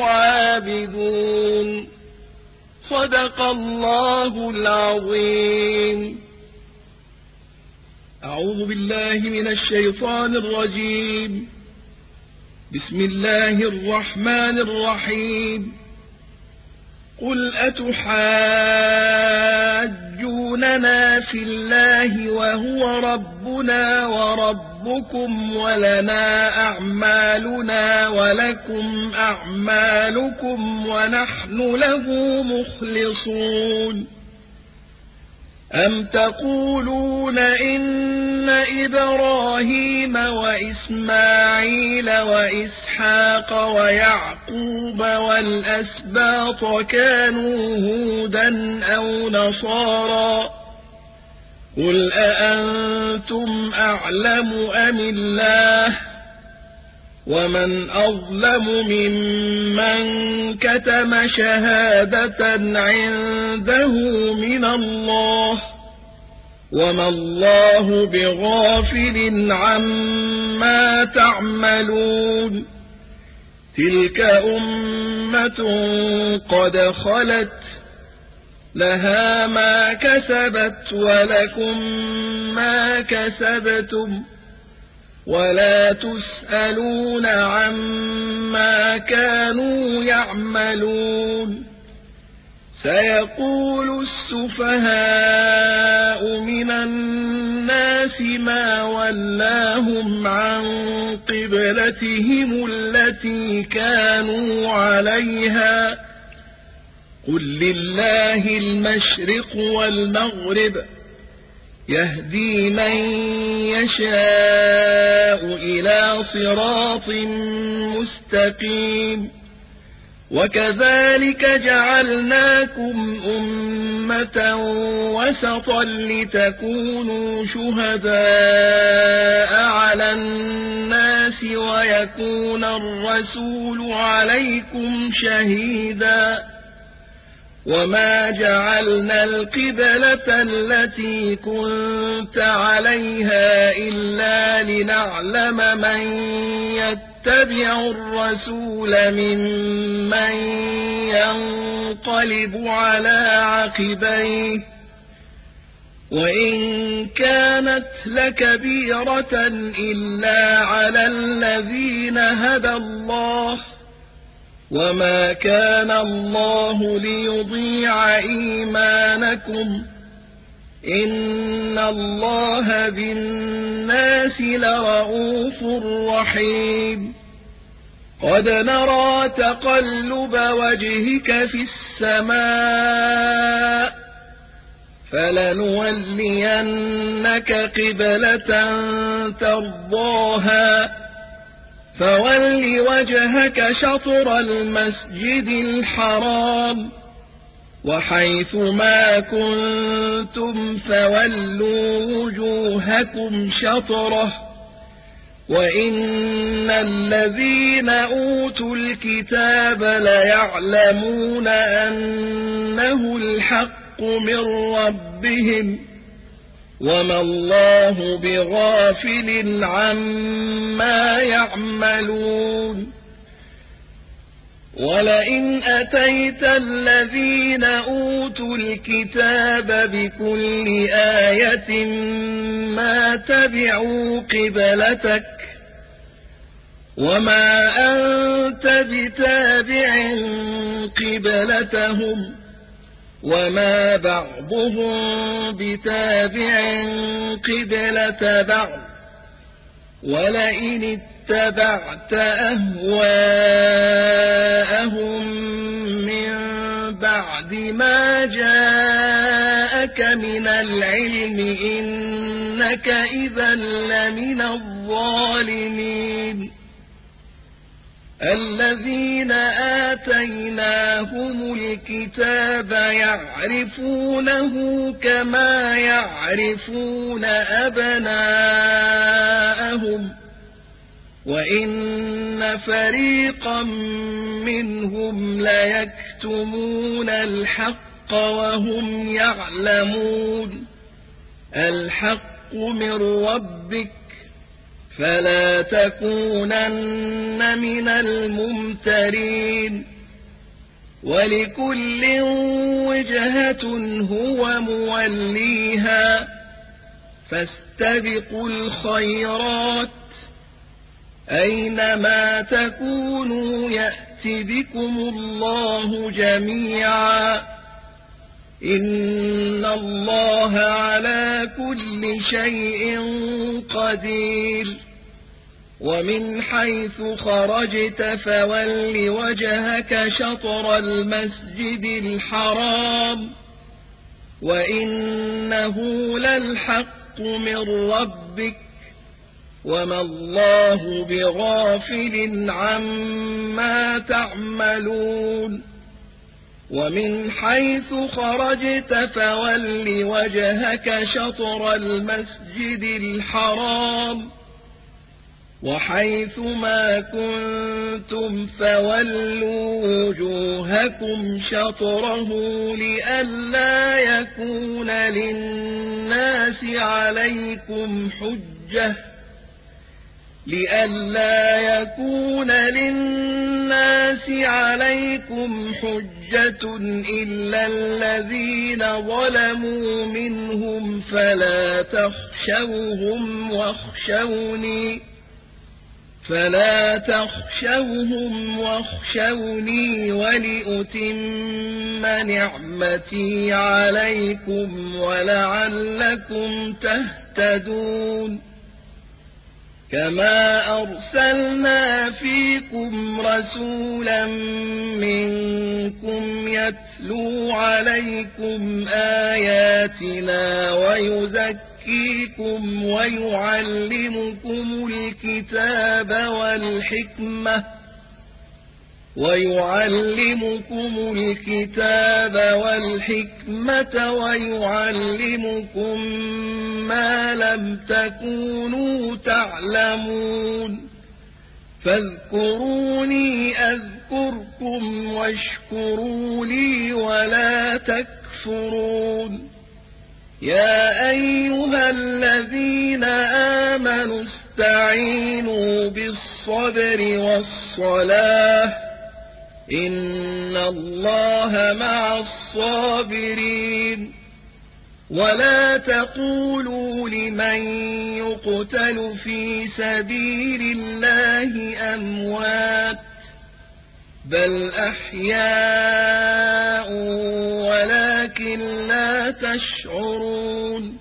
عابدون صدق الله العظيم. أعوذ بالله من الشيطان الرجيم. بسم الله الرحمن الرحيم. قل أتحاجوننا في الله وهو ربنا وربكم ولنا أعمالنا ولكم أعمالكم ونحن له مخلصون أم تقولون إن إبراهيم وإسماعيل وإسحاق ويعقوب والأسباط كانوا هودا أو نصارى قل أأنتم أعلم أم الله ومن أظلم ممن كتم شهادة عنده من الله وما الله بغافل عما تعملون تلك أمة قد خلت لها ما كسبت ولكم ما كسبتم ولا تسألون عما كانوا يعملون سيقول السفهاء من الناس ما ولاهم عن قبلتهم التي كانوا عليها قل لله المشرق والمغرب يهدي من يشاء إلى صراط مستقيم وكذلك جعلناكم أمة وسطا لتكونوا شهداء على الناس ويكون الرسول عليكم شهيدا وما جعلنا القبلة التي كنت عليها إلا لنعلم من يتبع الرسول ممن ينقلب على عقبيه وإن كانت لكبيرة إلا على الذين هدى الله وما كان الله ليضيع إيمانكم إن الله بالناس لرءوف رحيم قد نرى تقلب وجهك في السماء فلنولينك قبلة ترضاها فول وجهك شطر المسجد الحرام وحيث ما كنتم فولوا وجوهكم شطره وإن الذين أوتوا الكتاب ليعلمون أنه الحق من ربهم وما الله بغافل عما يعملون ولئن أتيت الذين أوتوا الكتاب بكل آية ما تبعوا قبلتك وما أنت بتابع قبلتهم وما بعضهم بتابع قبلة بعض ولئن اتبعت أهواءهم من بعد ما جاءك من العلم إنك إذا لمن الظالمين الذين آتيناهم الكتاب يعرفونه كما يعرفون أبناءهم وإن فريقا منهم ليكتمون الحق وهم يعلمون الحق من ربك فلا تكونن من الممترين ولكل وجهة هو موليها فاستبقوا الخيرات أينما تكونوا يأت بكم الله جميعا إن الله على كل شيء قدير ومن حيث خرجت فول وجهك شطر المسجد الحرام وإنه للحق من ربك وما الله بغافل عما تعملون ومن حيث خرجت فول وجهك شطر المسجد الحرام وحيث ما كنتم فولوا وجوهكم شطره لئلا يكون للناس عليكم حجة لئلا يكون للناس عليكم حجة إلا الذين ظلموا منهم فلا تخشوهم واخشوني فلا تخشوهم واخشوني ولأتم نعمتي عليكم ولعلكم تهتدون كما أرسلنا فيكم رسولا منكم يتلو عليكم آياتنا ويزكيكم ويعلمكم الكتاب والحكمة ويعلمكم الكتاب والحكمة ويعلمكم ما لم تكونوا تعلمون فاذكروني أذكركم واشكروا لي ولا تكفرون يا أيها الذين آمنوا استعينوا بالصبر والصلاة إن الله مع الصابرين ولا تقولوا لمن يقتل في سبيل الله أموات بل أحياء ولكن لا تشعرون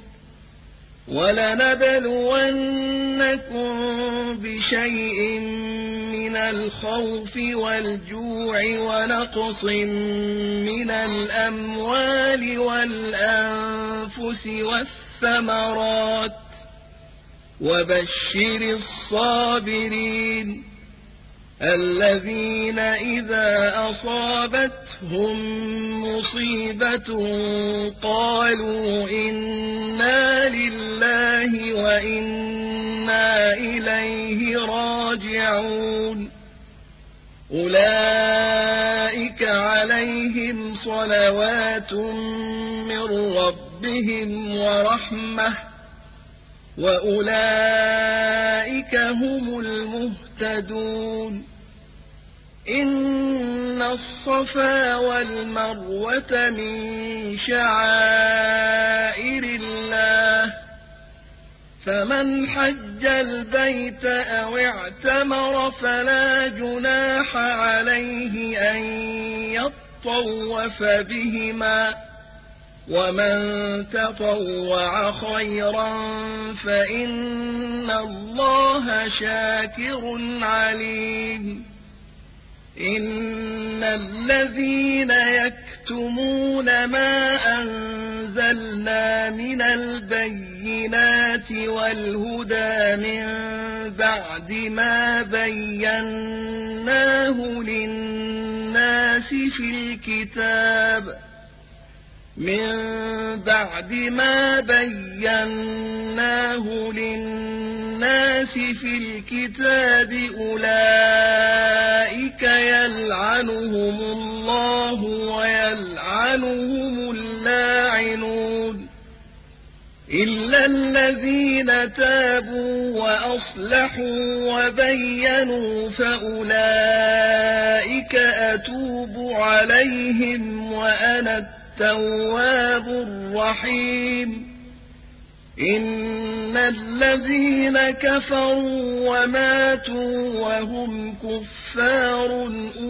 ولنبلونكم بشيء من الخوف والجوع ونقص من الأموال والأنفس والثمرات وبشر الصابرين الذين إذا أصابتهم مصيبة قالوا إنا لله وإنا إليه راجعون أولئك عليهم صلوات من ربهم ورحمة وأولئك هم المهتدون إن الصفا والمروة من شعائر الله فمن حج البيت أو اعتمر فلا جناح عليه أن يطوف بهما ومن تطوع خيرا فإن الله شاكر عليم إن الذين يكتمون ما أنزلنا من البينات والهدى من بعد ما بيناه للناس في الكتاب من بعد ما بيناه للناس في الكتاب أولئك يلعنهم الله ويلعنهم اللاعنون إلا الذين تابوا وأصلحوا وبينوا فأولئك أتوب عليهم وأنا التواب الرحيم إن الذين كفروا وماتوا وهم كفار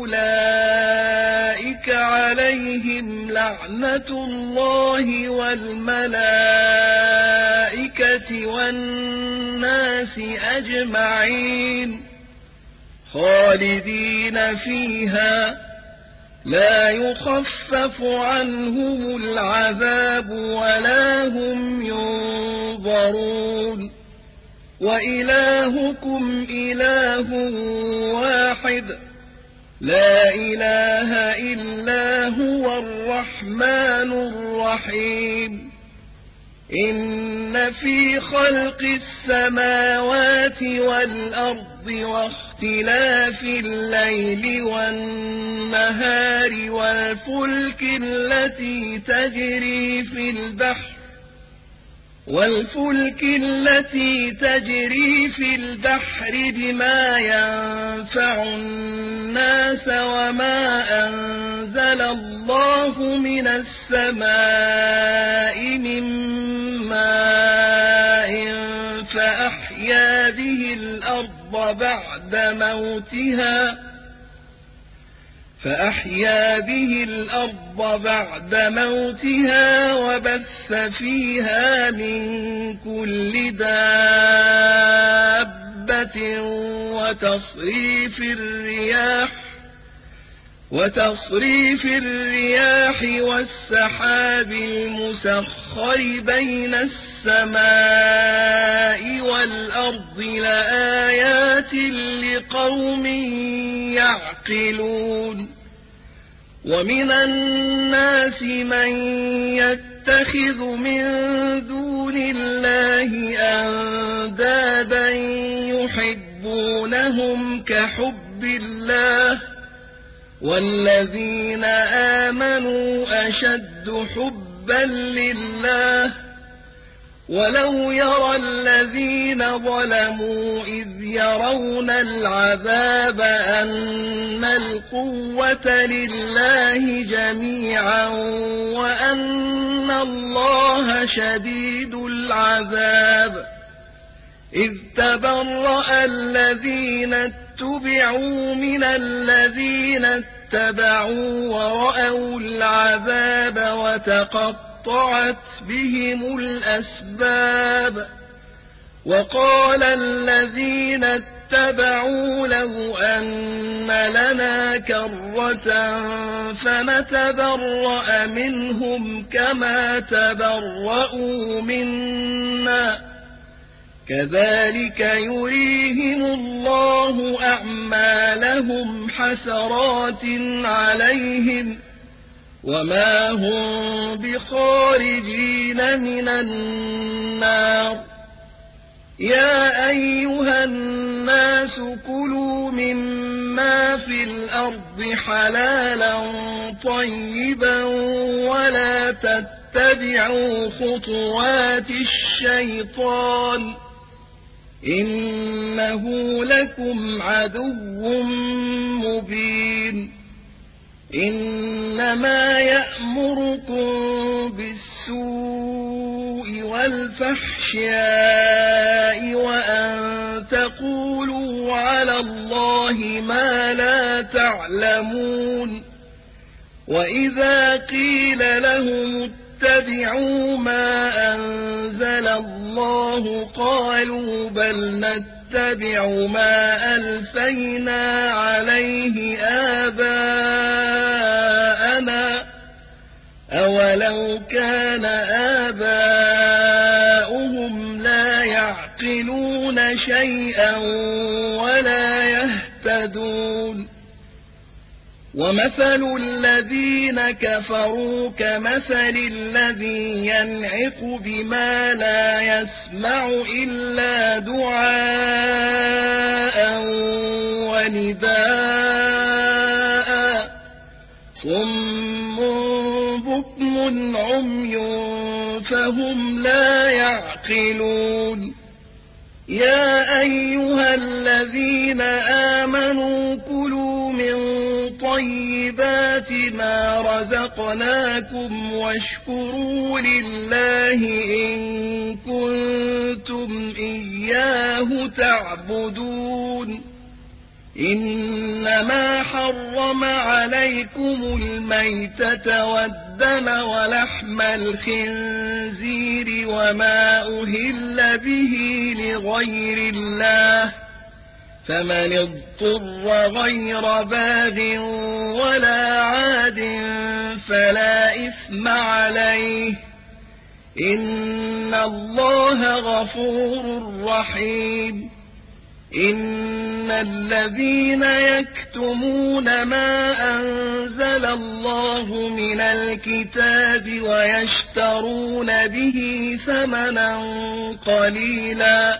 أولئك عليهم لعنة الله والملائكة والناس أجمعين خالدين فيها لا يخفف عنهم العذاب ولا هم ينظرون وإلهكم إله واحد لا إله إلا هو الرحمن الرحيم إن في خلق السماوات والأرض واختلاف الليل والنهار والفلك التي تجري في البحر والفلك التي تجري في البحر بما ينفع الناس وما أنزل الله من السماء من ماء فأحيا به الأرض بعد موتها فأحيا به الأرض بعد موتها وبث فيها من كل دابة آيات وتصريف الرياح وتصريف الرياح والسحاب المسخر بين السماء والأرض لآيات لقوم يعقلون ومن الناس من يتخذ من دون الله أندادا يحبونهم كحب الله والذين آمنوا أشد حبا لله ولو يرى الذين ظلموا إذ يرون العذاب أن القوة لله جميعا وأن الله شديد العذاب إذ تبرأ الذين اتبعوا من الذين اتبعوا ورأوا العذاب وتقطعت بهم الأسباب وقال الذين اتبعوا له أن لنا كرة فنتبرأ منهم كما تبرأوا منا كذلك يريهم الله أعمالهم حسرات عليهم وما هم بخارجين من النار يا أيها الناس كلوا مما في الأرض حلالا طيبا ولا تتبعوا خطوات الشيطان إنه لكم عدو مبين إنما يأمركم بالسوء والفحشاء وأن تقولوا على الله ما لا تعلمون وإذا قيل لهم اتبعوا ما أنزل الله قالوا بل نتبع ما ألفينا عليه آباءنا أولو كان آباؤهم لا يعقلون شيئا ولا يهتدون ومثل الذين كفروا كمثل الذي ينعق بما لا يسمع إلا دعاء ونداء صم بكم عمي فهم لا يعقلون يا أيها الذين آمنوا كلوا من طيبات ما رزقناكم واشكروا لله إن كنتم إياه تعبدون إنما حرم عليكم الميتة والدم ولحم الخنزير وما أهل به لغير الله فمن اضطر غير باغ ولا عاد فلا إثم عليه إن الله غفور رحيم إن الذين يكتمون ما أنزل الله من الكتاب ويشترون به ثمنا قليلا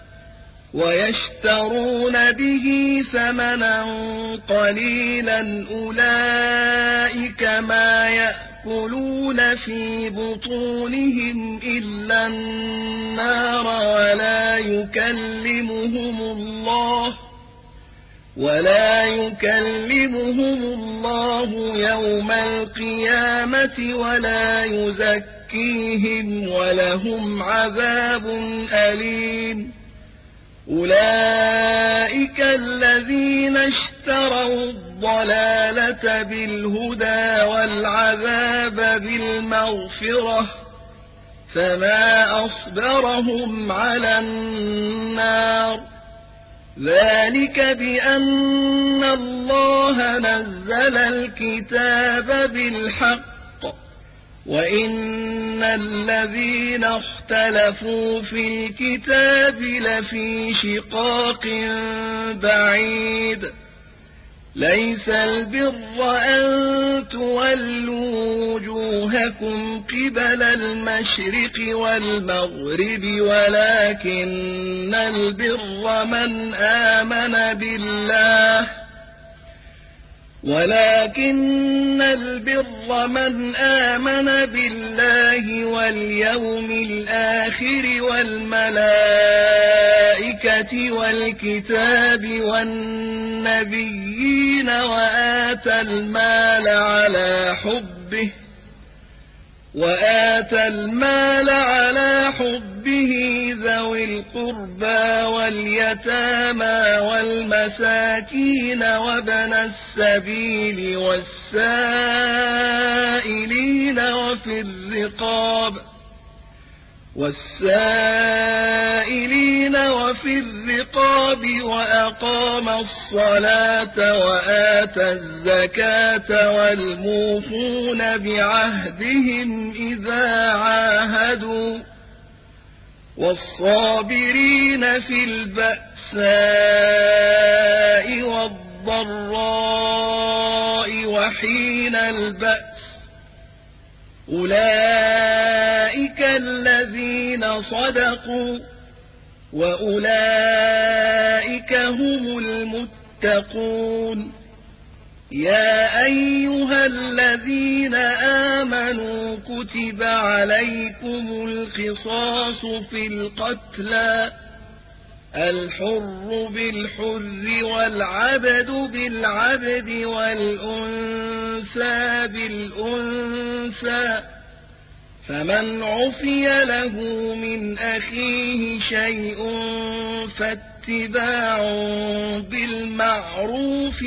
ويشترون به ثمنا قليلا أولئك ما يأكلون في بطونهم إلا النار ولا يكلمهم الله ولا يكلمهم الله يوم القيامة ولا يزكيهم ولهم عذاب أليم أولئك الذين اشتروا الضلالة بالهدى والعذاب بالمغفرة فما أصبرهم على النار ذلك بأن الله نزل الكتاب بالحق وإن الذين اختلفوا في الكتاب لفي شقاق بعيد ليس البر أن تولوا وجوهكم قبل المشرق والمغرب ولكن البر من آمن بالله ولكن البر من آمن بالله واليوم الآخر والملائكة والكتاب والنبيين وآتى المال على حبه وآتى المال على حبه ذوي القربى واليتامى والمساكين وابن السبيل والسائلين وفي الرقاب والسائلين وفي الرقاب وأقام الصلاة وآتى الزكاة والموفون بعهدهم إذا عاهدوا والصابرين في البأساء والضراء وحين البأس أولئك الذين صدقوا وأولئك هم المتقون يا أيها الذين آمنوا كتب عليكم القصاص في القتلى الحر بالحر والعبد بالعبد والأنثى بالأنثى فمن عفي له من أخيه شيء فاتباع بالمعروف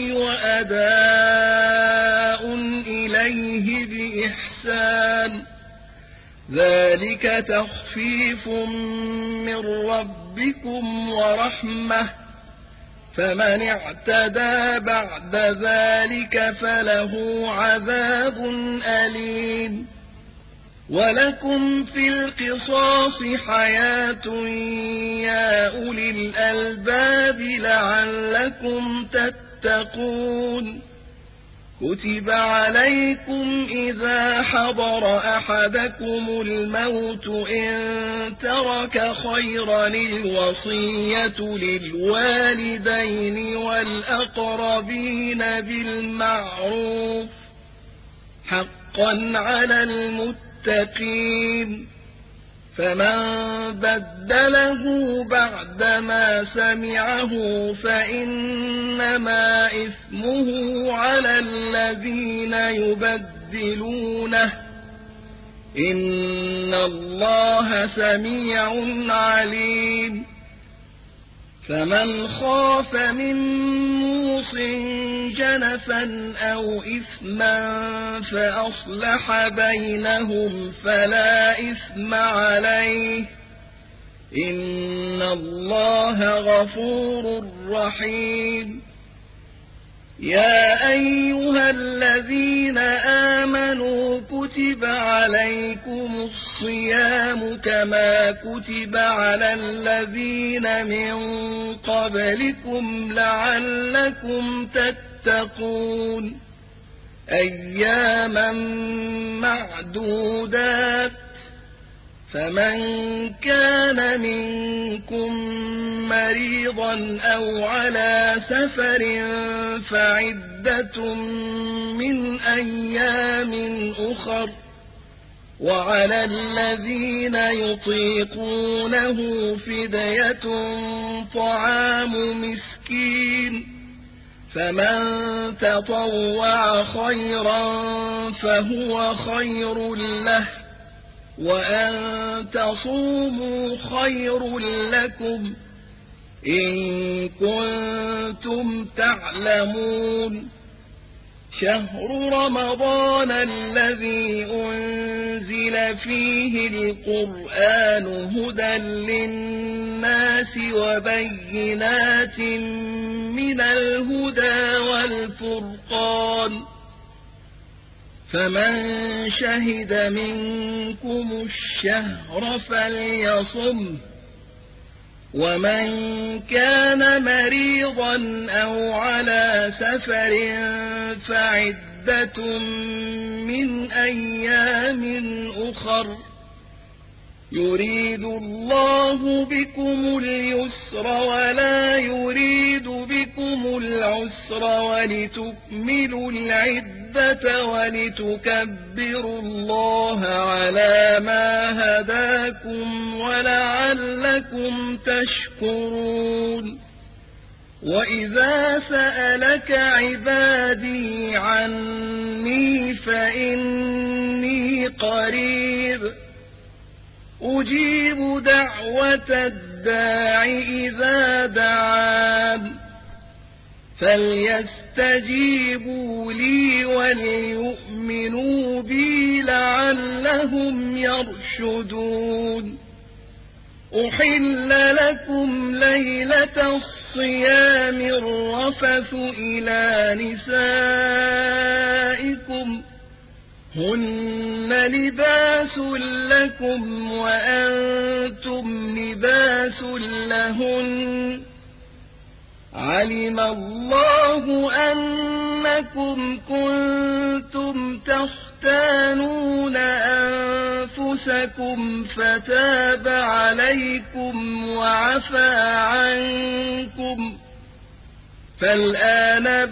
وأداء إليه بإحسان ذلك تخفيف من ربكم ورحمة فمن اعتدى بعد ذلك فله عذاب أليم ولكم في القصاص حياة يا أولي الألباب لعلكم تتقون كتب عليكم إذا حضر أحدكم الموت إن ترك خيرا الوصية للوالدين والأقربين بالمعروف حقا على المتقين فمن بدله بعدما سمعه فإنما إثمه على الذين يبدلونه إن الله سميع عليم فمن خاف من موص جنفا أو إثما فأصلح بينهم فلا إثم عليه إن الله غفور رحيم يا أيها الذين آمنوا كتب عليكم الصيام كما كتب على الذين من قبلكم لعلكم تتقون أياما معدودات فمن كان منكم مريضا أو على سفر فعدة من أيام أخر وعلى الذين يطيقونه فدية طعام مسكين فمن تطوع خيرا فهو خير له وأن تصوموا خير لكم إن كنتم تعلمون شهر رمضان الذي أنزل فيه القرآن هدى للناس وبينات من الهدى والفرقان فمن شهد منكم الشهر فليصمه ومن كان مريضا أو على سفر فعدة من أيام أخر يريد الله بكم اليسر ولا يريد بكم العسر ولتكملوا العدة ولتكبروا الله على ما هداكم ولعلكم تشكرون وإذا سألك عبادي عني فإني قريب أجيب دعوة الداع إذا دعان فليستجيبوا لي وليؤمنوا بي لعلهم يرشدون أحل لكم ليلة الصيام الرفث إلى نسائكم هن لباس لكم وأنتم لباس لهن علم الله أنكم كنتم تختانون أنفسكم فتاب عليكم وعفى عنكم فالآن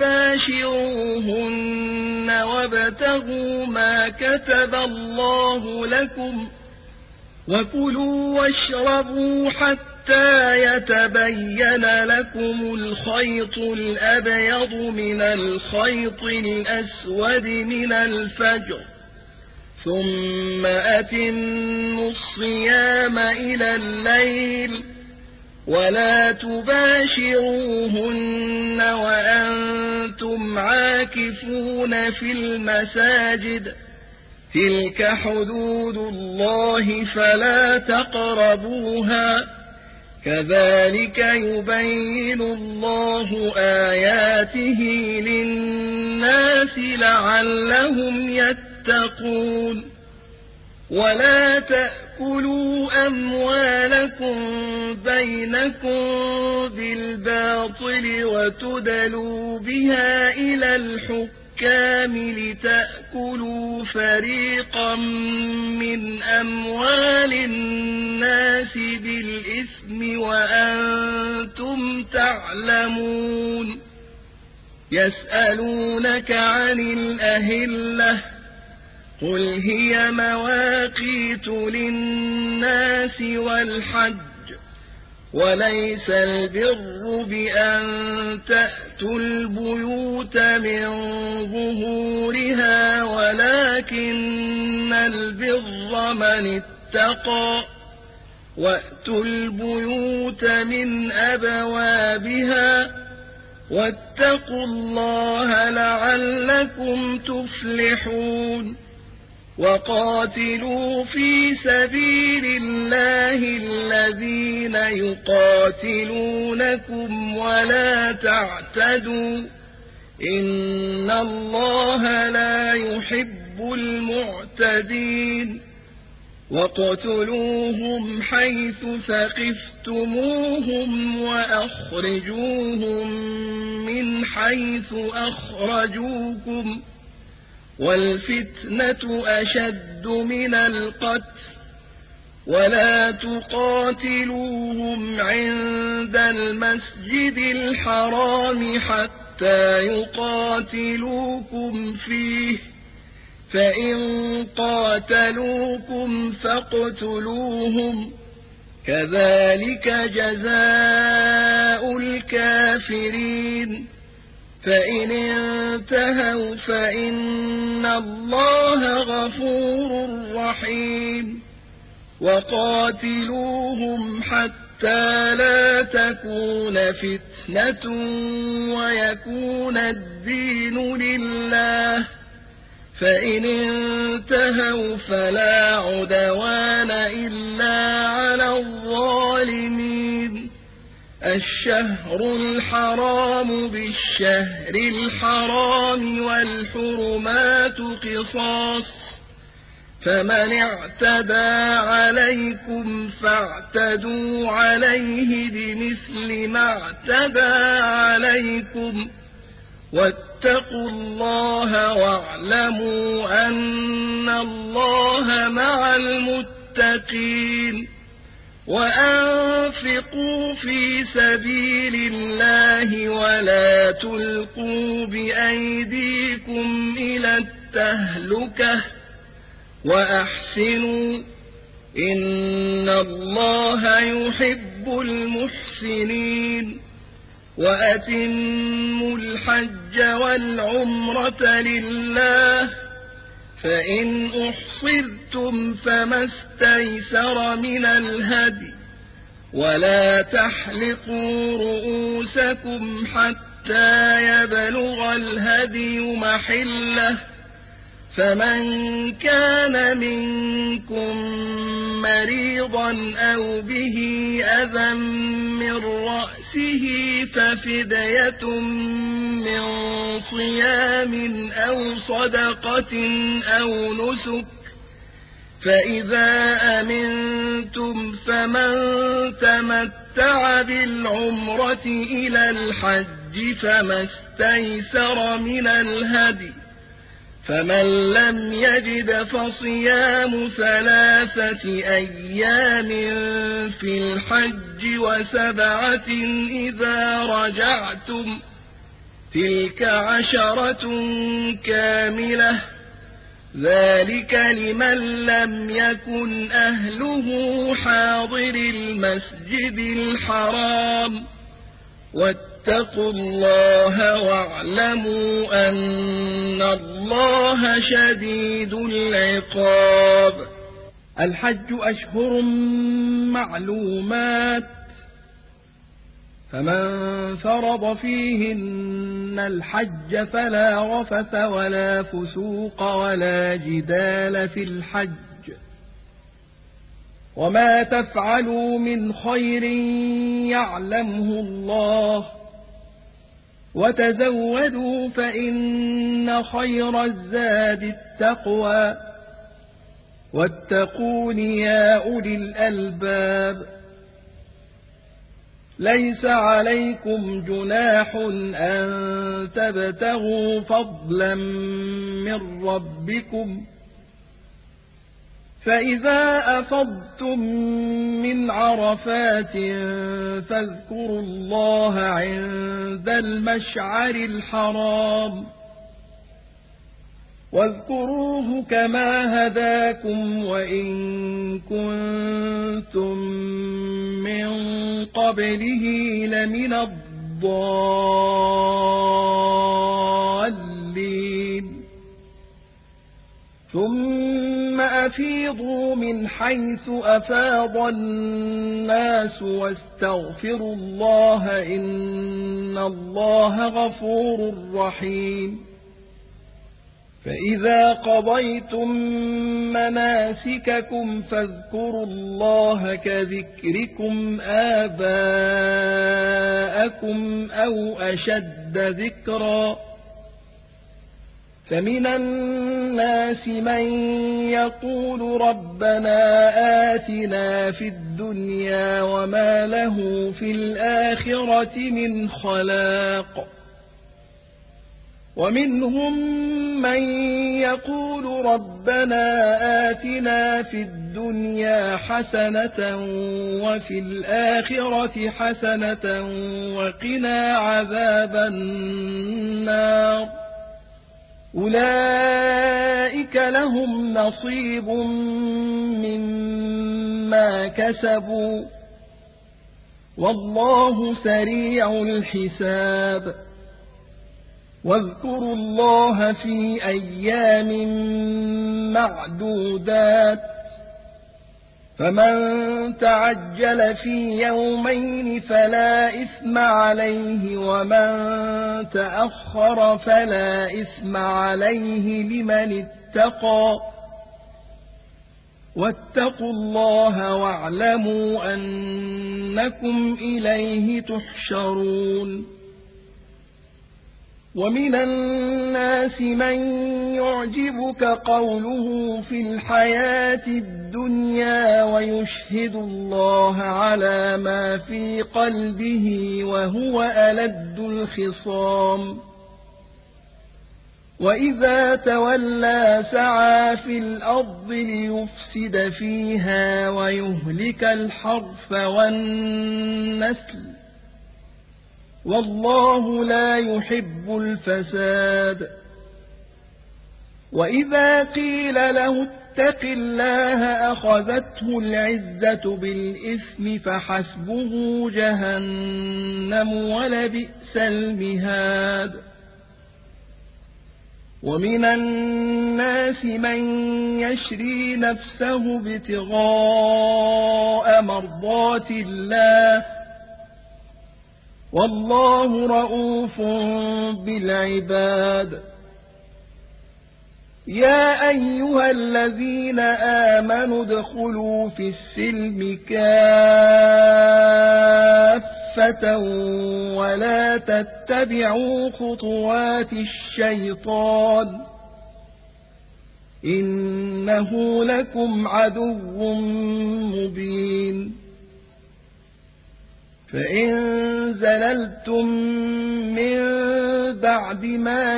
باشروهن وابتغوا ما كتب الله لكم وكلوا واشربوا حتى يتبين لكم الخيط الأبيض من الخيط الأسود من الفجر ثم أتموا الصيام إلى الليل ولا تباشروهن وأنتم عاكفون في المساجد تلك حدود الله فلا تقربوها كذلك يبين الله آياته للناس لعلهم يتقون ولا تأكلوا أموالكم بينكم بالباطل وتدلوا بها إلى الحكام لتأكلوا فريقا من أموال الناس بالإثم وأنتم تعلمون يسألونك عن الأهلة قل هي مواقيت للناس والحج وليس البر بأن تأتوا البيوت من ظهورها ولكن البر من اتقى وأتوا البيوت من أبوابها واتقوا الله لعلكم تفلحون وقاتلوا في سبيل الله الذين يقاتلونكم ولا تعتدوا إن الله لا يحب المعتدين وقتلوهم حيث ثقفتموهم وأخرجوهم من حيث أخرجوكم والفتنة أشد من القتل ولا تقاتلوهم عند المسجد الحرام حتى يقاتلوكم فيه فإن قاتلوكم فاقتلوهم كذلك جزاء الكافرين فإن انتهوا فإن الله غفور رحيم وقاتلوهم حتى لا تكون فتنة ويكون الدين لله، فإن انتهوا فلا عدوان إلا على الظالمين. الشهر الحرام بالشهر الحرام والحرمات قصاص، فمن اعتدى عليكم فاعتدوا عليه بمثل ما اعتدى عليكم، واتقوا الله واعلموا أن الله مع المتقين. وأنفقوا في سبيل الله ولا تلقوا بأيديكم إلى التهلكة، وأحسنوا إن الله يحب المحسنين. وأتموا الحج والعمرة لله، فإن أحصرتم فما استيسر من الهدي، ولا تحلقوا رؤوسكم حتى يبلغ الهدي محله، فمن كان منكم مريضا أو به أذى من رأسه ففدية من صيام أو صدقة أو نسك، فإذا أمنتم فمن تمتع بالعمرة إلى الحج فما استيسر من الهدي، فمن لم يجد فصيام ثلاثة أيام في الحج وسبعة إذا رجعتم، تلك عشرة كاملة، ذلك لمن لم يكن أهله حاضر المسجد الحرام. واتقوا الله واعلموا أن الله شديد العقاب. الحج أشهر معلومات، فمن فرض فيهن الحج فلا رفث ولا فسوق ولا جدال في الحج، وما تفعلوا من خير يعلمه الله، وتزودوا فإن خير الزاد التقوى، واتقون يا أولي الألباب. ليس عليكم جناح أن تبتغوا فضلا من ربكم، فإذا أفضتم من عرفات فاذكروا الله عند المشعر الحرام، واذكروه كما هداكم وإن كنتم من قبله لمن الضالين. ثم أفيضوا من حيث أفاض الناس واستغفروا الله إن الله غفور رحيم. فإذا قضيتم مناسككم فاذكروا الله كذكركم آباءكم أو أشد ذكرا، فمن الناس من يقول ربنا آتنا في الدنيا وما له في الآخرة من خلاق، ومنهم من يقول ربنا آتنا في الدنيا حسنة وفي الآخرة حسنة وقنا عذاب النار. أولئك لهم نصيب مما كسبوا والله سريع الحساب. واذكروا الله في أيام معدودات، فمن تعجل في يومين فلا إثم عليه ومن تأخر فلا إثم عليه لمن اتقى واتقوا الله واعلموا أنكم إليه تحشرون ومن الناس من يعجبك قوله في الحياة الدنيا ويشهد الله على ما في قلبه وهو ألد الخصام وإذا تولى سعى في الأرض ليفسد فيها ويهلك الحرث والنسل والله لا يحب الفساد وإذا قيل له اتق الله أخذته العزة بالإثم فحسبه جهنم ولبئس المهاد ومن الناس من يشري نفسه ابتغاء مرضات الله والله رؤوف بالعباد يا أيها الذين آمنوا ادخلوا في السلم كافة ولا تتبعوا خطوات الشيطان إنه لكم عدو مبين فإن زللتم من بعد ما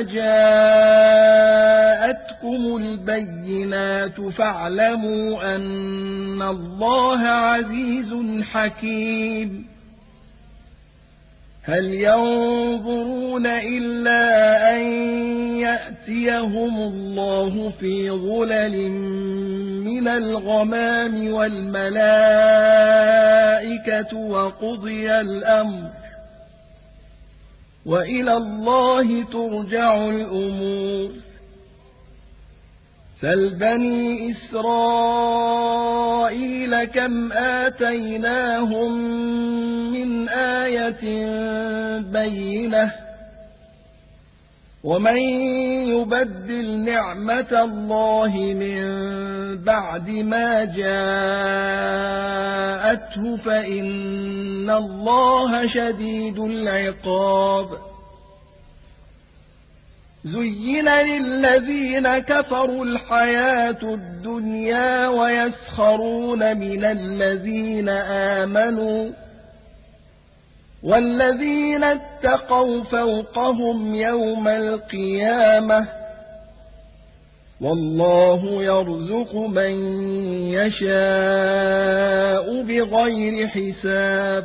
جاءتكم البينات فاعلموا أن الله عزيز حكيم هل ينظرون إلا أن يأتيهم الله في ظلل من الغمام والملائكة وقضي الأمر وإلى الله ترجع الأمور سل بني إسرائيل كم آتيناهم من آية بينة ومن يبدل نعمة الله من بعد ما جاءته فإن الله شديد العقاب زين للذين كفروا الحياة الدنيا ويسخرون من الذين آمنوا والذين اتقوا فوقهم يوم القيامة والله يرزق من يشاء بغير حساب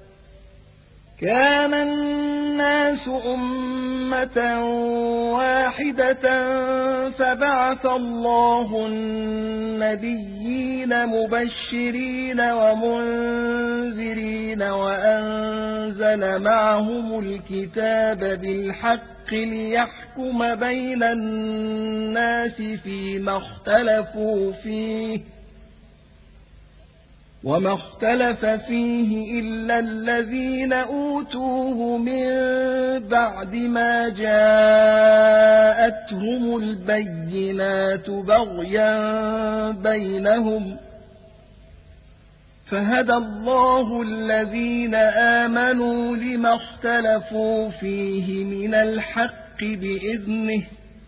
كان الناس أمة واحدة فبعث الله النبيين مبشرين ومنذرين وأنزل معهم الكتاب بالحق ليحكم بين الناس فيما اختلفوا فيه وما اختلف فيه إلا الذين أوتوه من بعد ما جاءتهم البينات بغيا بينهم فهدى الله الذين آمنوا لما اختلفوا فيه من الحق بإذنه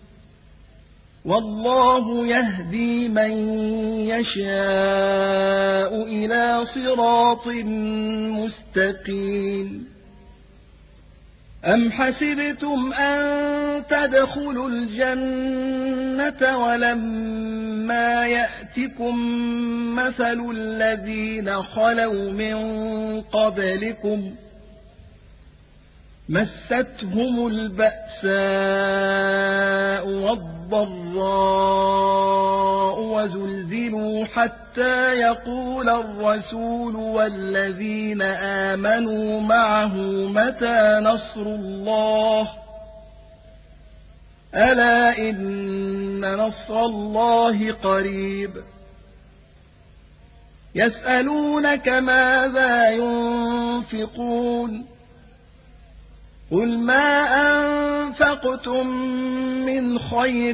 والله يهدي من يشاء إلى صراط مستقيم أم حسبتم أن تدخلوا الجنة ولما يأتكم مثل الذين خلوا من قبلكم مستهم البأساء والضراء وزلزلوا حتى يقول الرسول والذين آمنوا معه متى نصر الله ألا إن نصر الله قريب يسألونك ماذا ينفقون قل ما أنفقتم من خير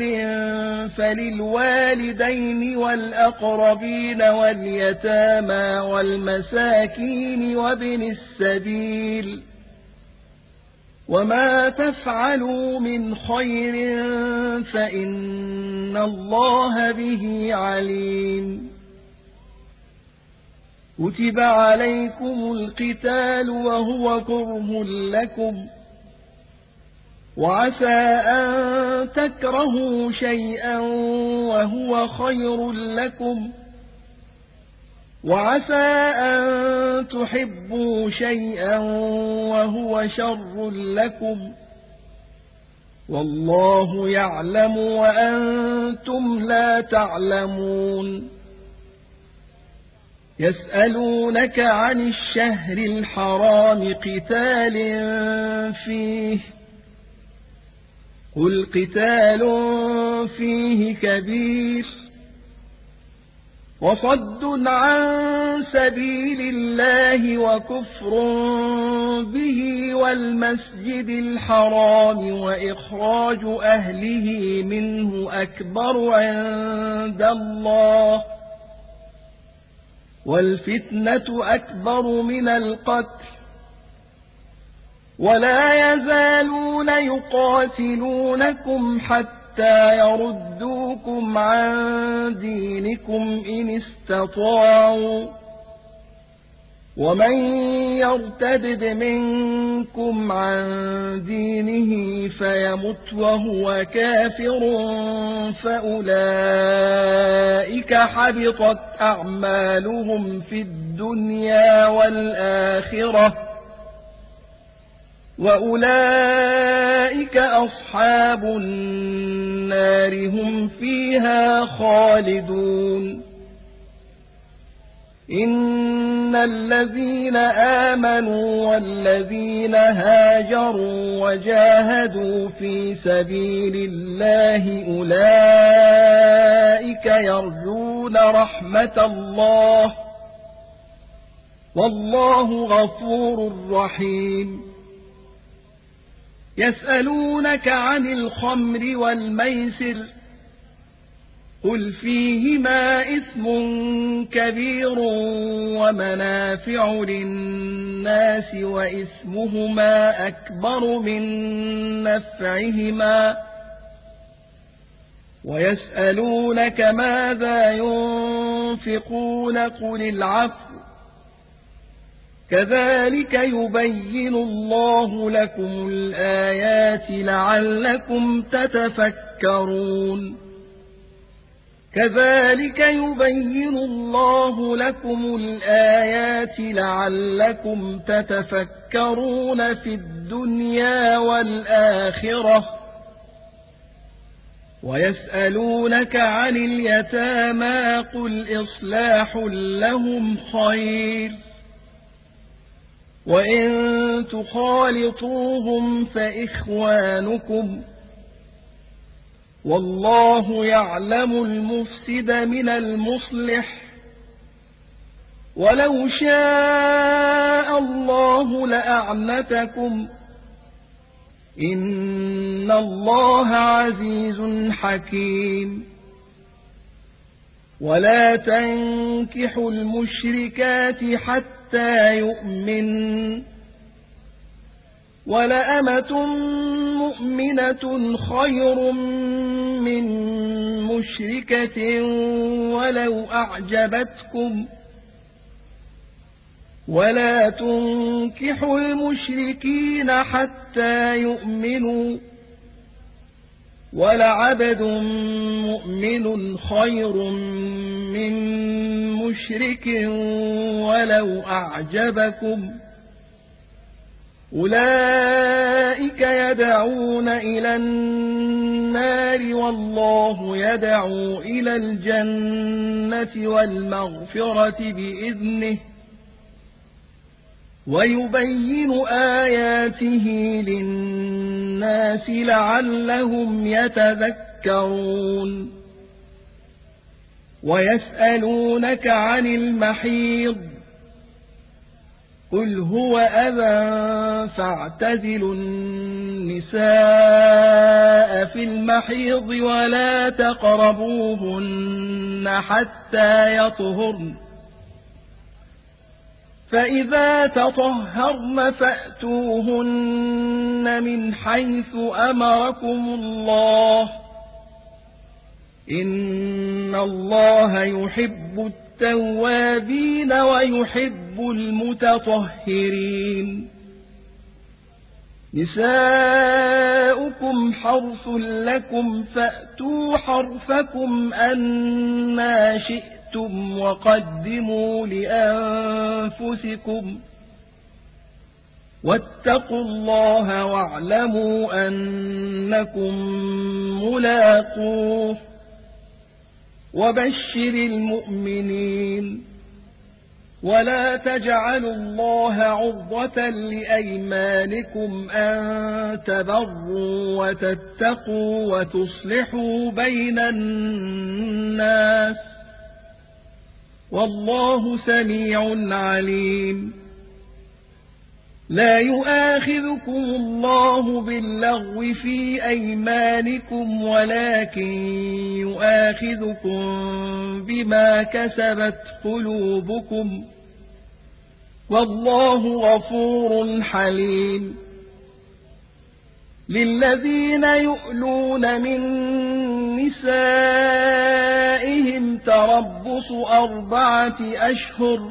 فللوالدين والأقربين واليتامى والمساكين وابن السبيل وما تفعلوا من خير فإن الله به عليم كتب عليكم القتال وهو كره لكم وعسى أن تكرهوا شيئا وهو خير لكم وعسى أن تحبوا شيئا وهو شر لكم والله يعلم وأنتم لا تعلمون يسألونك عن الشهر الحرام قتال فيه قل قتال فيه كبير وصد عن سبيل الله وكفر به والمسجد الحرام وإخراج أهله منه أكبر عند الله والفتنة أكبر من القتل ولا يزالون يقاتلونكم حتى يردوكم عن دينكم إن استطاعوا ومن يرتد منكم عن دينه فيمت وهو كافر فأولئك حبطت أعمالهم في الدنيا والآخرة وأولئك أصحاب النار هم فيها خالدون إن الذين آمنوا والذين هاجروا وجاهدوا في سبيل الله أولئك يرجون رحمة الله والله غفور رحيم يسألونك عن الخمر والميسر قل فيهما إثم كبير ومنافع للناس وإثمهما أكبر من نفعهما ويسألونك ماذا ينفقون قل العفو كذلك يبين الله لكم الآيات لعلكم تتفكرون كذلك يبين الله لكم الآيات لعلكم تتفكرون في الدنيا والآخرة ويسألونك عن اليتامى قل إصلاح لهم خير وإن تخالطوهم فإخوانكم والله يعلم المفسد من المصلح ولو شاء الله لأعنتكم إن الله عزيز حكيم ولا تنكحوا المشركات حتى يؤمنوا ولأمة مؤمنة خير من مشركة ولو أعجبتكم ولا تنكحوا المشركين حتى يؤمنوا ولعبد مؤمن خير من مشرك ولو أعجبكم أولئك يدعون إلى النار والله يدعو إلى الجنة والمغفرة بإذنه ويبين آياته للناس لعلهم يتذكرون ويسألونك عن المحيض قل هو أذى فاعتزلوا النساء في المحيض ولا تقربوهن حتى يطهرن فإذا تطهرن فأتوهن من حيث أمركم الله إن الله يحب التوابين ويحب المتطهرين نساؤكم حرث لكم فأتوا حرثكم أنى شئتم وقدموا لأنفسكم واتقوا الله واعلموا أنكم ملاقوه وبشر المؤمنين ولا تجعلوا الله عرضة لأيمانكم أن تبروا وتتقوا وتصلحوا بين الناس والله سميع عليم لا يؤاخذكم الله باللغو في أيمانكم ولكن يؤاخذكم بما كسبت قلوبكم والله غفور حليم للذين يؤلون من نسائهم تربص أربعة أشهر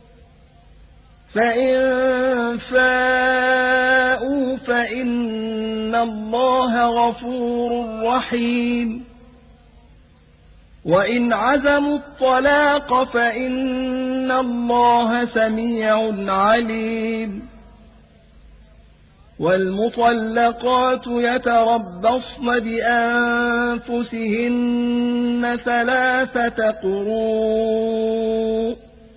فإن فاءوا فإن الله غفور رحيم وإن عزموا الطلاق فإن الله سميع عليم والمطلقات يتربصن بأنفسهن ثلاثة قروء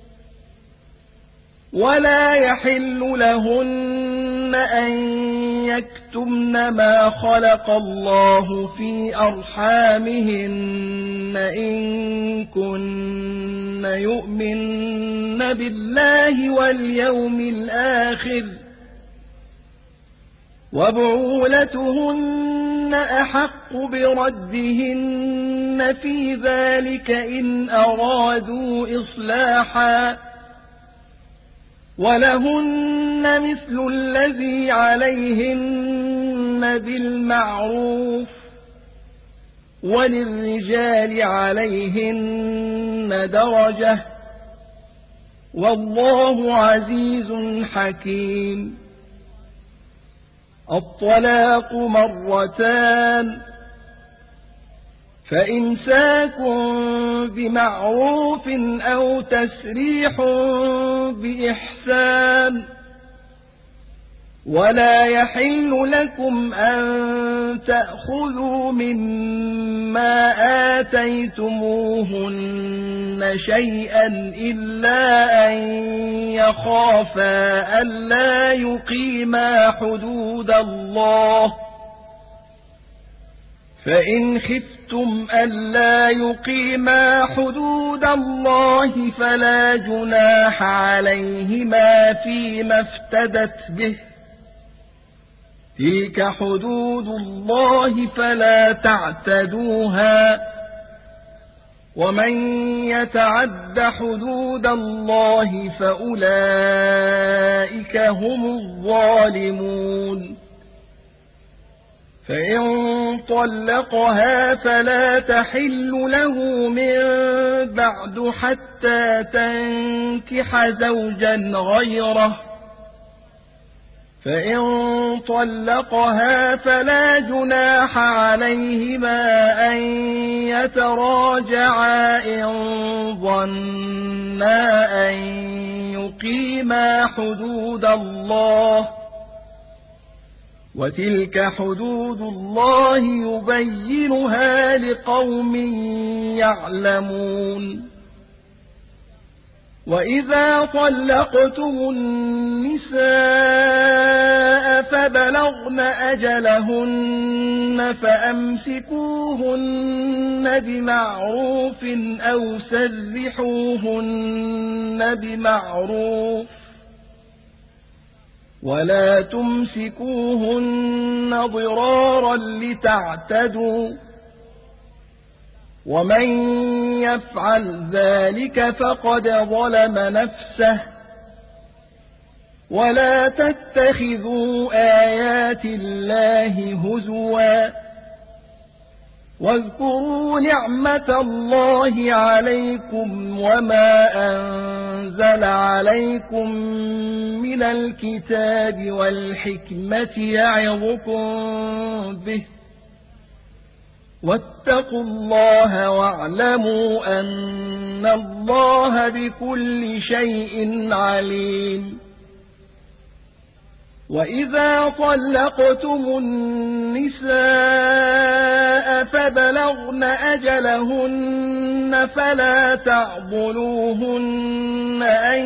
ولا يحل لهن أن يكتمن ما خلق الله في أرحامهن إن كن يؤمن بالله واليوم الآخر وبعولتهن أحق بردهن في ذلك إن أرادوا إصلاحا ولهن مثل الذي عليهن بالمعروف وللرجال عليهن درجة والله عزيز حكيم الطلاق مرتان فإمساك بمعروف أو تسريح بإحسان ولا يحل لكم أن تأخذوا مما آتيتموهن شيئا إلا أن يخافا ألا يقيما حدود الله فإن خفتم ألا يقيما حدود الله فلا جناح عليهما فيما افتدت به تلك حدود الله فلا تعتدوها ومن يتعد حدود الله فأولئك هم الظالمون فإن طلقها فلا تحل له من بعد حتى تنكح زوجا غيره فإن طلقها فلا جناح عليهما أن يتراجعا إن ظنا أن يقيما حدود الله وتلك حدود الله يبينها لقوم يعلمون وإذا طلقتم النساء فبلغن أجلهن فأمسكوهن بمعروف أو سرحوهن بمعروف ولا تمسكوهن ضرارا لتعتدوا ومن يفعل ذلك فقد ظلم نفسه ولا تتخذوا آيات الله هزوا واذكروا نعمة الله عليكم وما أنزل عليكم من الكتاب والحكمة يعظكم به واتقوا الله واعلموا أن الله بكل شيء عليم. وإذا طلقتم النساء فبلغن أجلهن فلا تعضلوهن أن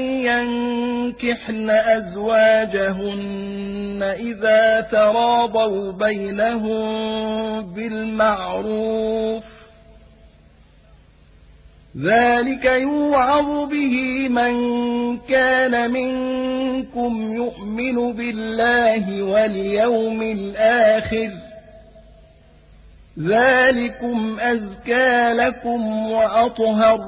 ينكحن أزواجهن إذا تراضوا بينهم بالمعروف ذلك يوعظ به من كان منكم يؤمن بالله واليوم الآخر ذلكم أزكى لكم وأطهر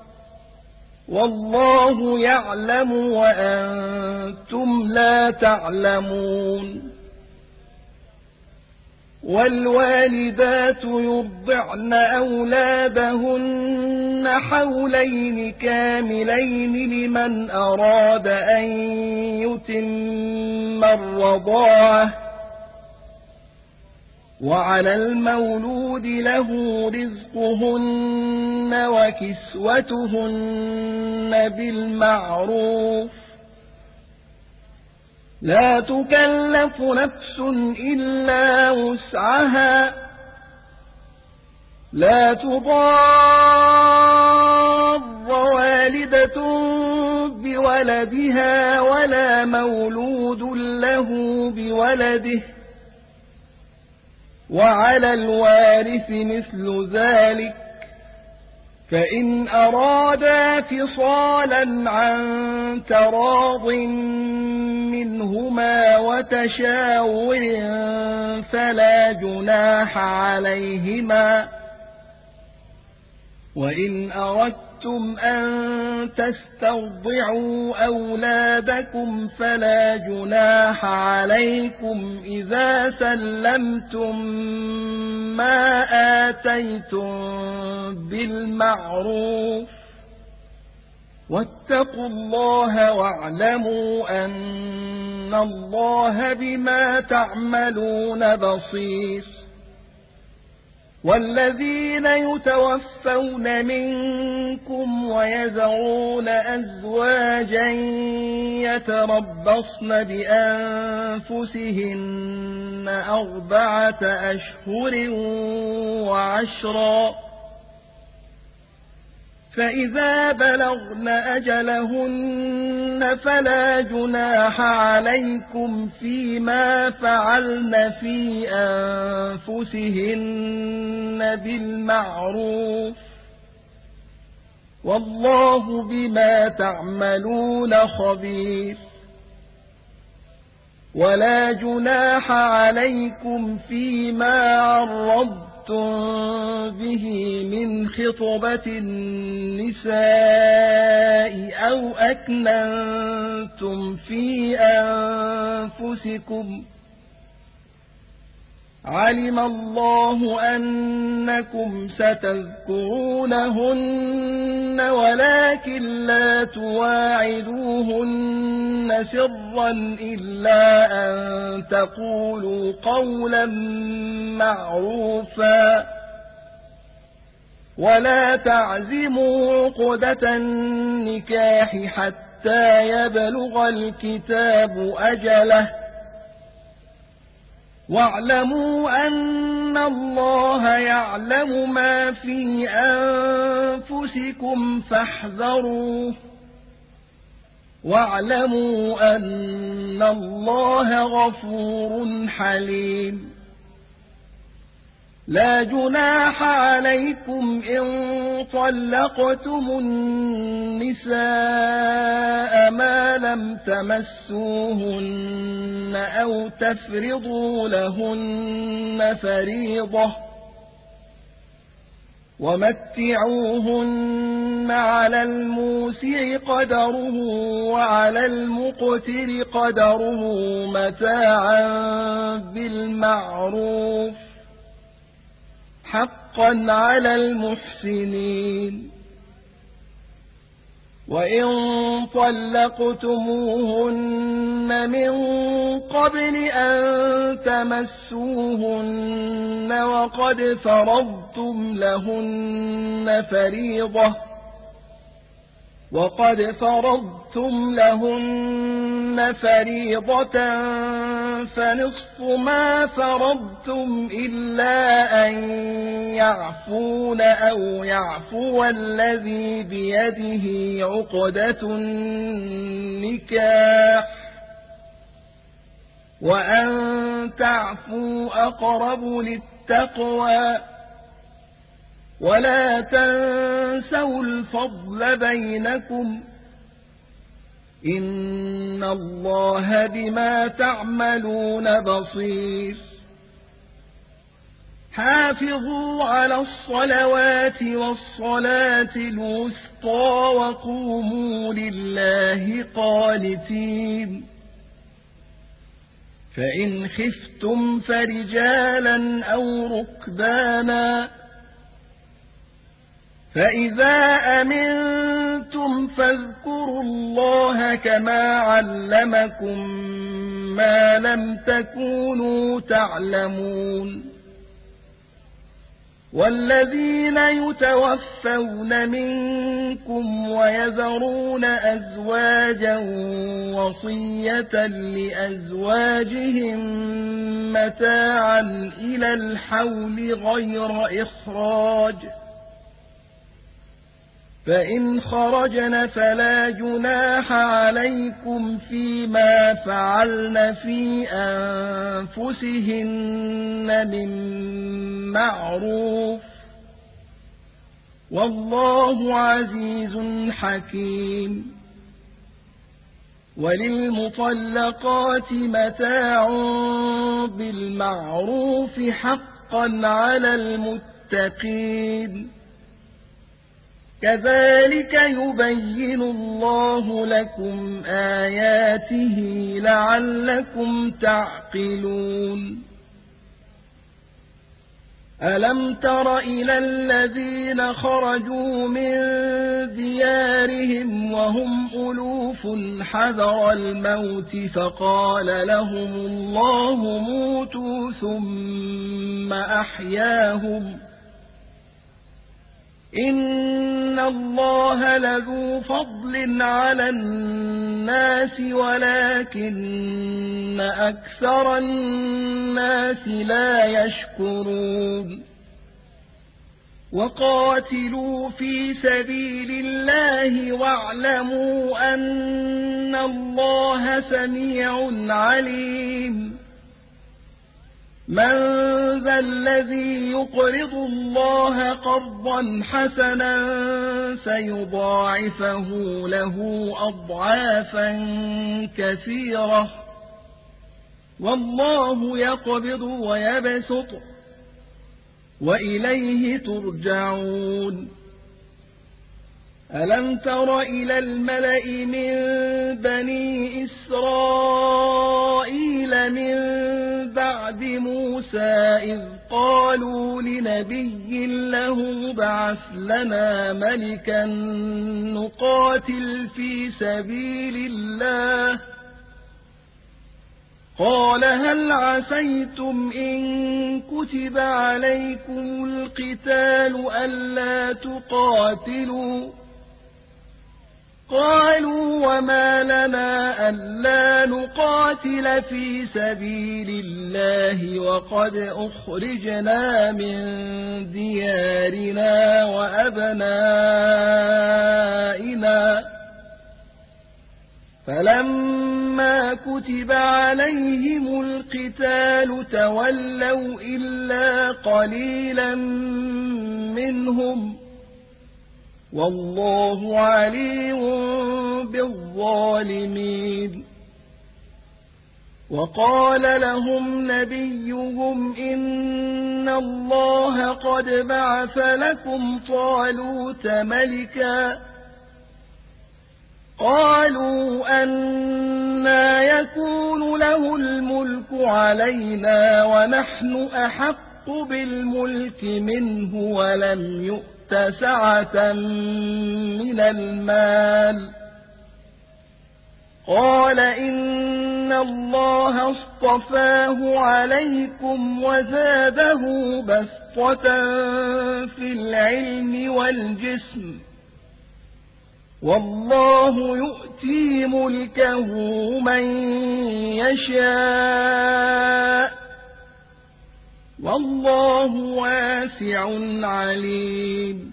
والله يعلم وأنتم لا تعلمون. والوالدات يرضعن أولادهن حولين كاملين لمن أراد أن يتم الرضاعة وعلى المولود له رزقهن وكسوتهن بالمعروف لا تكلف نفس إلا وسعها لا تضار والدة بولدها ولا مولود له بولده وعلى الوارث مثل ذلك فإن أرادا فصالا عن تراض منهما وتشاور فلا جناح عليهما وإن أردتم أن تسترضعوا أولادكم فلا جناح عليكم إذا سلمتم ما آتيتم بالمعروف واتقوا الله واعلموا أن الله بما تعملون بصير. والذين يتوفون منكم ويذرون أزواجا يتربصن بأنفسهن أربعة أشهر وعشرا فإذا بلغن أجلهن فلا جناح عليكم فيما فعلن في أنفسهن بالمعروف والله بما تعملون خبير. ولا جناح عليكم فيما عرضتم به من خطبة النساء أو أكننتم في أنفسكم علم الله أنكم ستذكرونهن ولكن لا تواعدوهن سرا إلا أن تقولوا قولا معروفا ولا تعزموا عقدة النكاح حتى يبلغ الكتاب أجله واعلموا أن الله يعلم ما في أنفسكم فاحذروه واعلموا أن الله غفور حليم. لا جناح عليكم إن طلقتم النساء ما لم تمسوهن أو تفرضوا لهن فريضة، ومتعوهن على الموسع قدره وعلى المقتر قدره متاعا بالمعروف حقا على المحسنين. وإن طلقتموهن من قبل أن تمسوهن وقد فرضتم لهن فريضة وقد فرضتم لهن فريضة فنصف ما فرضتم إلا أن يعفون أو يعفو الذي بيده عقدة النكاح، وأن تعفوا أقرب للتقوى. ولا تنسوا الفضل بينكم إن الله بما تعملون بصير. حافظوا على الصلوات والصلاة الوسطى وقوموا لله قانتين. فإن خفتم فرجالا أو ركبانا فإذا أمنتم فاذكروا الله كما علمكم ما لم تكونوا تعلمون. والذين يتوفون منكم ويذرون أزواجا وصية لأزواجهم متاعا إلى الحول غير إخراج، فإن خرجن فلا جناح عليكم فيما فعلن في أنفسهن من معروف، والله عزيز حكيم. وللمطلقات متاع بالمعروف حقا على المتقين. كذلك يبين الله لكم آياته لعلكم تعقلون. ألم تر إلى الذين خرجوا من ديارهم وهم ألوف حذر الموت فقال لهم الله موتوا ثم أحياهم إن الله لذو فضل على الناس ولكن أكثر الناس لا يشكرون. وقاتلوا في سبيل الله واعلموا أن الله سميع عليم. من ذا الذي يقرض الله قرضا حسنا فيضاعفه له أضعافا كثيرة والله يقبض ويبسط وإليه ترجعون. ألم تر إلى الملأ من بني إسرائيل من بعد موسى إذ قالوا لنبي له ابعث لنا ملكا نقاتل في سبيل الله قال هل عسيتم إن كتب عليكم القتال ألا تقاتلوا قالوا وما لنا ألا نقاتل في سبيل الله وقد أخرجنا من ديارنا وأبنائنا فلما كتب عليهم القتال تولوا إلا قليلا منهم والله عليم بالظالمين وقال لهم نبيهم إن الله قد بعث لكم طالوت ملكا قالوا أنى يكون له الملك علينا ونحن أحق بالملك منه ولم يؤت سعة من المال قال إن الله اصطفاه عليكم وزاده بسطة في العلم والجسم والله يؤتي ملكه من يشاء والله واسع عليم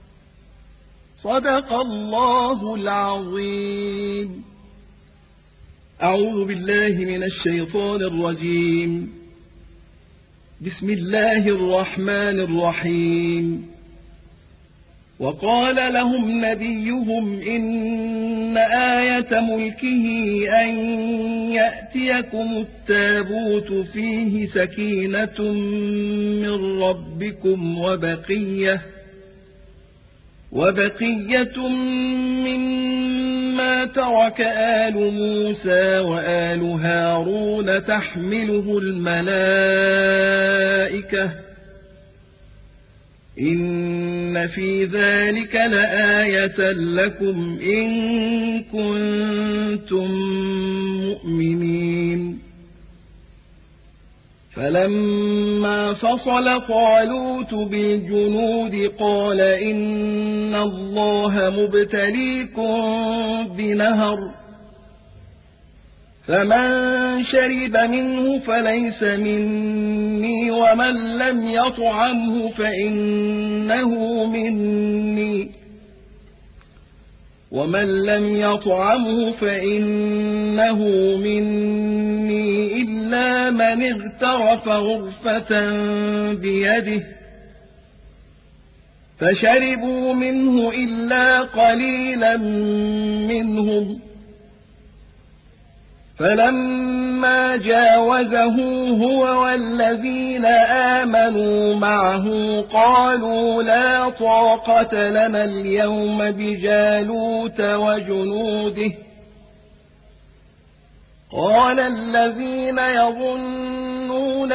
صدق الله العظيم. أعوذ بالله من الشيطان الرجيم. بسم الله الرحمن الرحيم. وقال لهم نبيهم إن آية ملكه أن يأتيكم التابوت فيه سكينة من ربكم وبقية وبقية مما ترك آل موسى وآل هارون تحمله الملائكة إن في ذلك لآية لكم إن كنتم مؤمنين. فلما فصل طالوت بالجنود قال إن الله مبتليكم بنهر فمن شرب منه فليس مني ومن لم يطعمه فإنه مني ومن لم يطعمه فإنه مني إلا من اغترف غرفة بيده فشربوا منه إلا قليلا منهم فلما جاوزه هو والذين آمنوا معه قالوا لا طاقة لنا اليوم بجالوت وجنوده قال الذين يظنون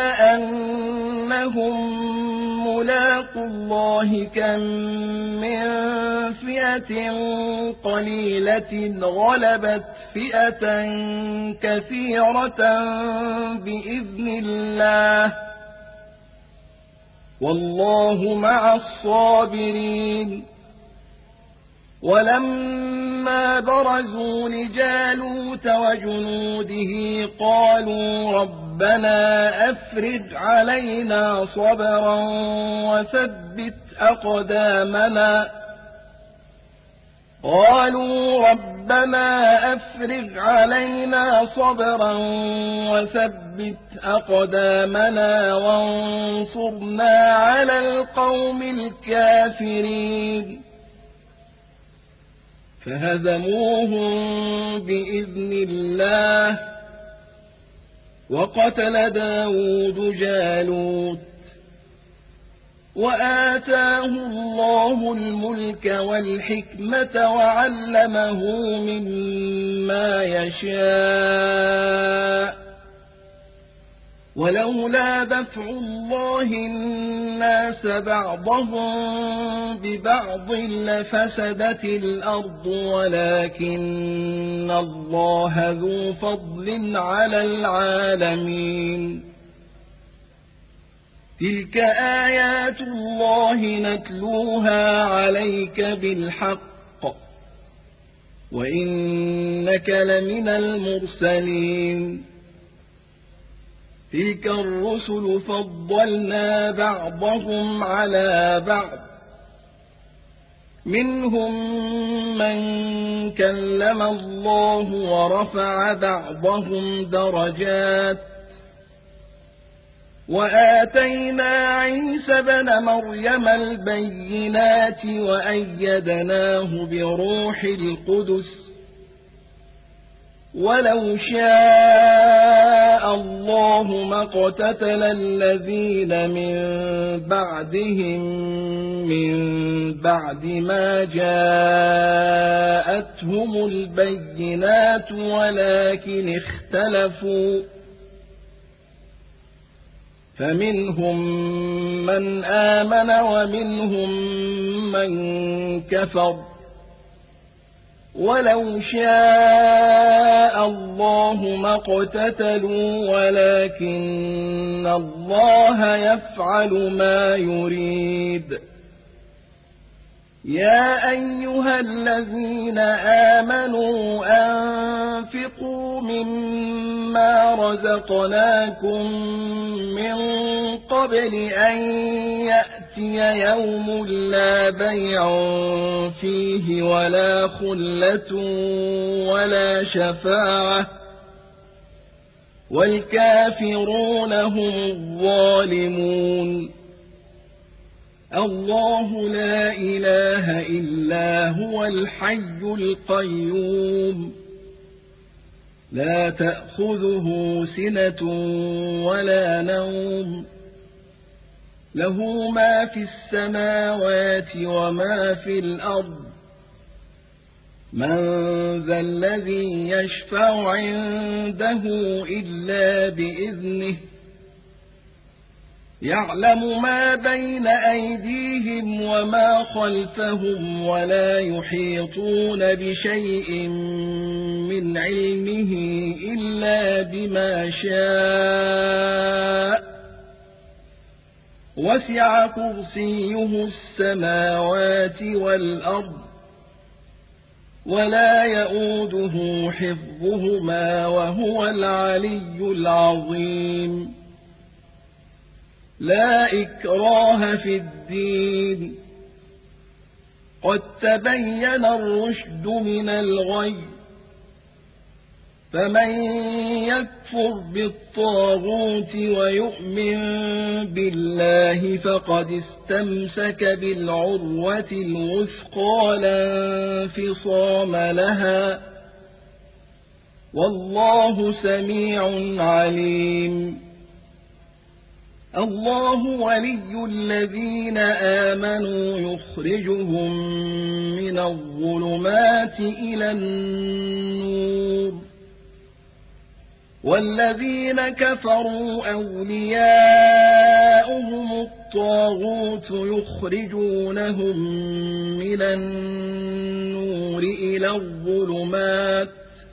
أنهم ملاقوا الله كم من فئة قليلة غلبت فئة كثيرة بإذن الله والله مع الصابرين. ولما برزوا لجالوت وجنوده قالوا ربنا أفرغ علينا صبرا وثبت أقدامنا قالوا ربنا أفرغ علينا صبرا وثبت أقدامنا وانصرنا على القوم الكافرين فهزموهم بإذن الله وقتل داود جالوت وآتاه الله الملك والحكمة وعلمه مما يشاء ولولا دفع الله الناس بعضهم ببعض لفسدت الأرض ولكن الله ذو فضل على العالمين. تلك آيات الله نتلوها عليك بالحق وإنك لمن المرسلين. تلك الرسل فضلنا بعضهم على بعض منهم من كلم الله ورفع بعضهم درجات وآتينا عيسى ابن مريم البينات وأيدناه بروح القدس ولو شاء الله ما اقتتل الذين من بعدهم من بعد ما جاءتهم البينات ولكن اختلفوا فمنهم من آمن ومنهم من كفر ولو شاء الله ما اقتتلوا ولكن الله يفعل ما يريد يا أيها الذين آمنوا أنفقوا مما رزقناكم من قبل أن يأتي يوم لا بيع فيه ولا خلة ولا شفاعة والكافرون هم الظالمون الله لا إله إلا هو الحي القيوم لا تأخذه سنة ولا نوم له ما في السماوات وما في الأرض من ذا الذي يشفع عنده إلا بإذنه يعلم ما بين أيديهم وما خلفهم ولا يحيطون بشيء من علمه إلا بما شاء وسع كرسيه السماوات والأرض ولا يؤوده حفظهما وهو العلي العظيم لا إكراه في الدين قد تبين الرشد من الغي فمن يكفر بالطاغوت ويؤمن بالله فقد استمسك بالعروة الوثقى لا انفصام لها والله سميع عليم الله ولي الذين آمنوا يخرجهم من الظلمات إلى النور والذين كفروا أولياؤهم الطاغوت يخرجونهم من النور إلى الظلمات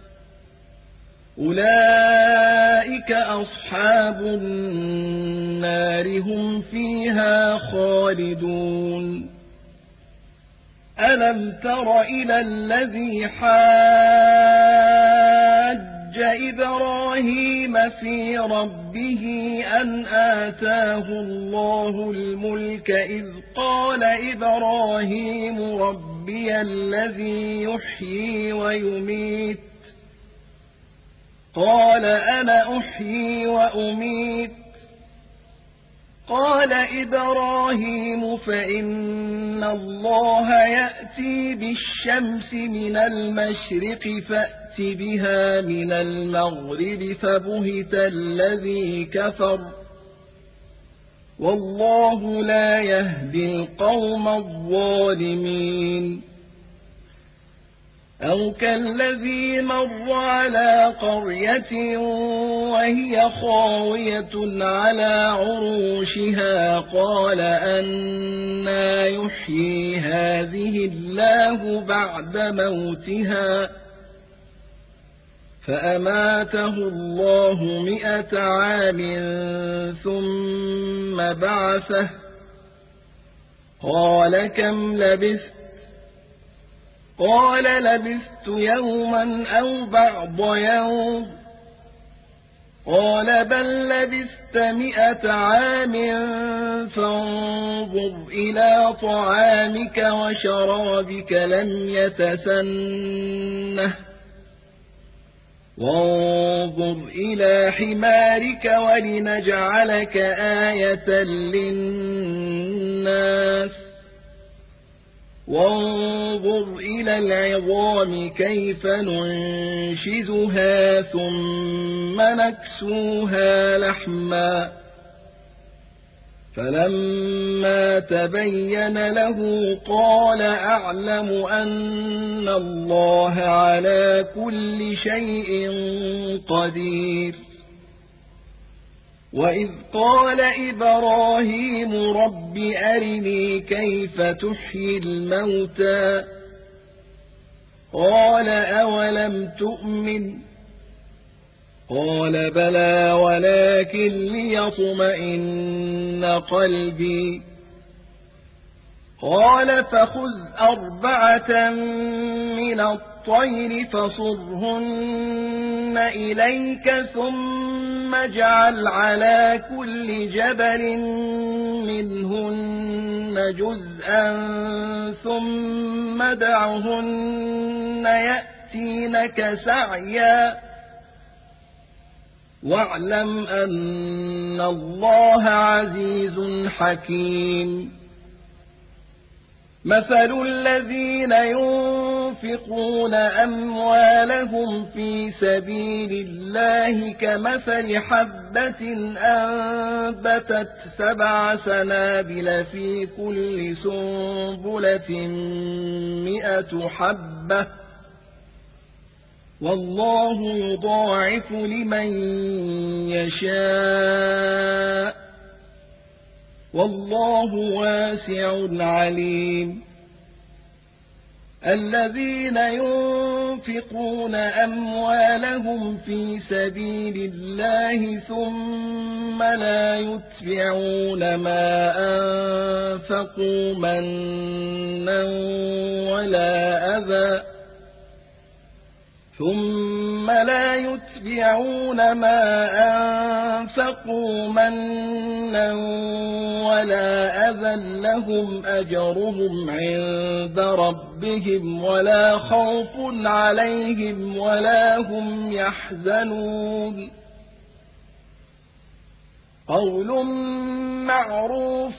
أولئك أصحاب النار هم فيها خالدون ألم تر إلى الذي حاج إبراهيم في ربه أن آتاه الله الملك إذ قال إبراهيم ربي الذي يحيي ويميت قال أنا أحيي وأميت قال إبراهيم فإن الله يأتي بالشمس من المشرق فأت بها من المغرب فبهت الذي كفر والله لا يهدي القوم الظالمين أو كالذي مر على قرية وهي خاوية على عروشها قال أنى يحيي هذه الله بعد موتها فأماته الله مئة عام ثم بعثه قال كم لبثت قال لبثت يوما أو بعض يوم قال بل لبثت مئة عام فانظر إلى طعامك وشرابك لم يتسنه وانظر إلى حمارك ولنجعلك آية للناس وانظر إلى العظام كيف ننشزها ثم نكسوها لحما فلما تبين له قال أعلم أن الله على كل شيء قدير وإذ قال إبراهيم رب أرني كيف تحيي الموتى قال أولم تؤمن قال بلى ولكن ليطمئن قلبي قال فخذ أربعة من الطير فصرهن إليك ثم اجعل على كل جبل منهن جزءا ثم ادعهن يأتينك سعيا واعلم أن الله عزيز حكيم مثل الذين ينفقون أموالهم في سبيل الله كمثل حبة أنبتت سبع سنابل في كل سنبلة مئة حبة والله يضاعف لمن يشاء والله واسع عليم الذين ينفقون أموالهم في سبيل الله ثم لا يتبعون ما أنفقوا منا ولا أذى ثم لا يتبعون ما أنفقوا منا ولا أذى لهم أجرهم عند ربهم ولا خوف عليهم ولا هم يحزنون قول معروف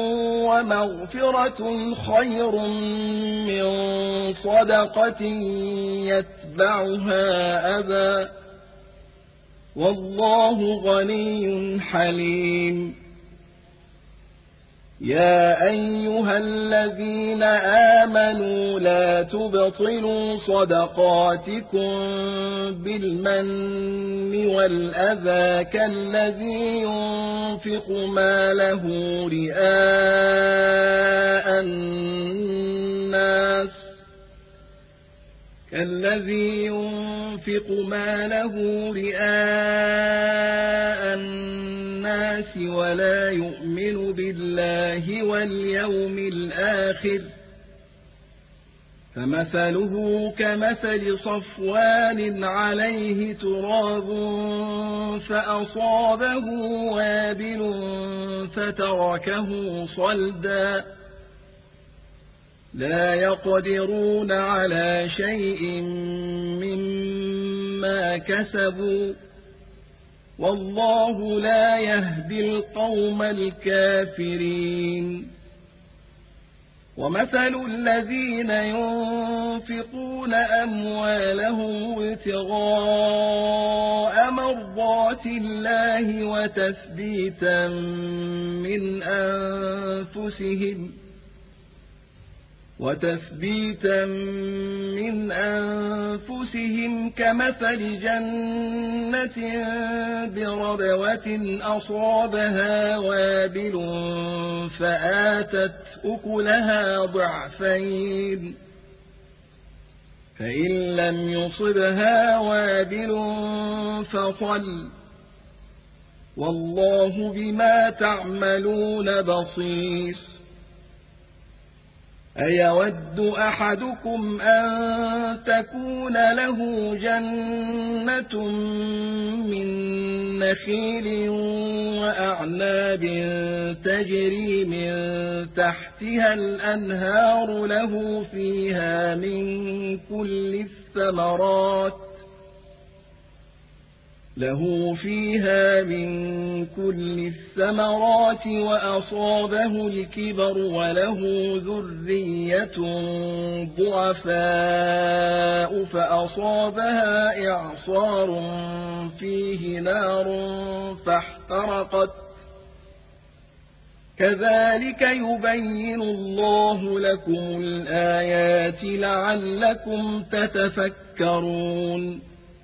ومغفرة خير من صدقة يتبعها أذى والله غني حليم يا أيها الذين آمنوا لا تبطلوا صدقاتكم بالمن والأذى كالذي ينفق ماله رئاء الناس كالذي ينفق ماله رئاء الناس ولا يؤمن بالله واليوم الآخر فمثله كمثل صفوان عليه تراب فأصابه وابل فتركه صلدا لا يقدرون على شيء مما كسبوا والله لا يهدي القوم الكافرين ومثل الذين ينفقون أموالهم ابتغاء مرضات الله وتثبيتا من أنفسهم وتثبيتا من أنفسهم كمثل جنة بربوة أصابها وابل فآتت أكلها ضعفين فإن لم يصبها وابل فطل والله بما تعملون بصير أيود أحدكم أن تكون له جنة من نخيل وأعناب تجري من تحتها الأنهار له فيها من كل الثمرات له فيها من كل الثمرات وأصابه الكبر وله ذرية ضعفاء فأصابها إعصار فيه نار فاحترقت كذلك يبين الله لكم الآيات لعلكم تتفكرون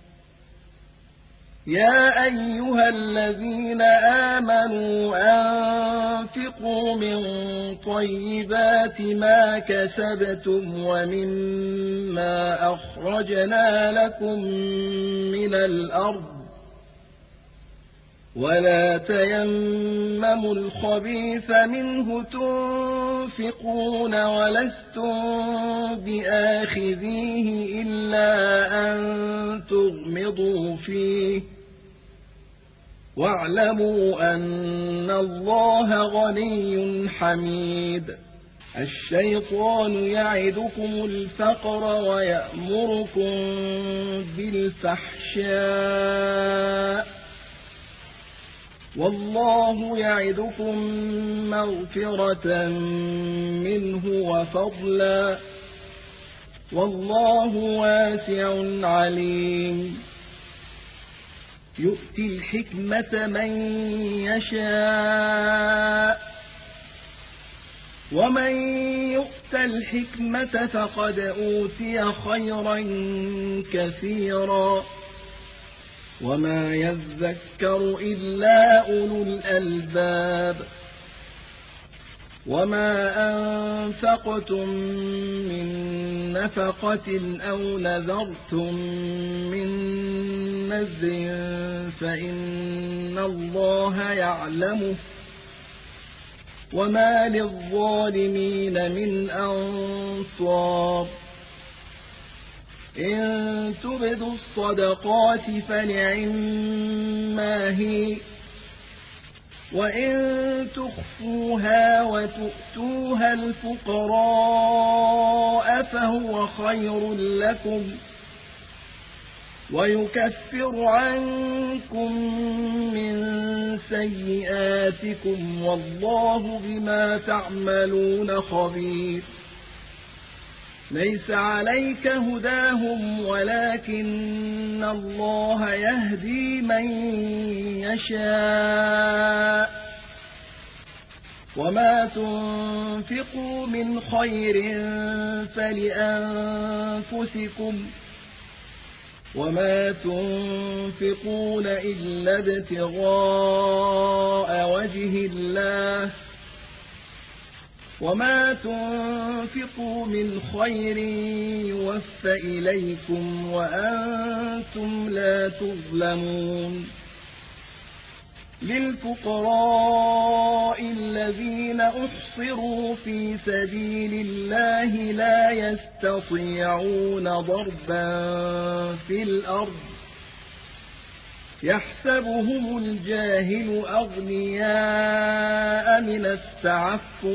يا أيها الذين آمنوا أنفقوا من طيبات ما كسبتم ومما أخرجنا لكم من الأرض ولا تيمموا الخبيث منه تنفقون ولستم بآخذيه إلا أن تغمضوا فيه واعلموا أن الله غني حميد الشيطان يعدكم الفقر ويأمركم بالفحشاء والله يعدكم مغفرة منه وفضلا والله واسع عليم يؤتي الحكمة من يشاء ومن يؤت الحكمة فقد أوتي خيرا كثيرا وما يذكر إلا أولو الألباب وما أنفقتم من نفقة أو نذرتم من نذر فإن الله يعلمه وما للظالمين من أنصار إن تبدوا الصدقات فنعما هي وإن تخفوها وتؤتوها الفقراء فهو خير لكم ويكفر عنكم من سيئاتكم والله بما تعملون خبير ليس عليك هداهم ولكن الله يهدي من يشاء وما تنفقوا من خير فلأنفسكم وما تنفقون إلا ابتغاء وجه الله وما تنفقوا من خير يوفى إليكم وأنتم لا تظلمون للفقراء الذين أحصروا في سبيل الله لا يستطيعون ضربا في الأرض يحسبهم الجاهل أغنياء من التعفف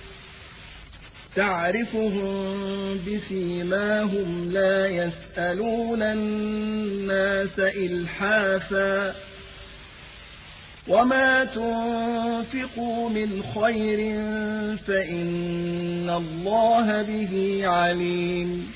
تعرفهم بسيماهم لا يسألون الناس إلحافا وما تنفقوا من خير فإن الله به عليم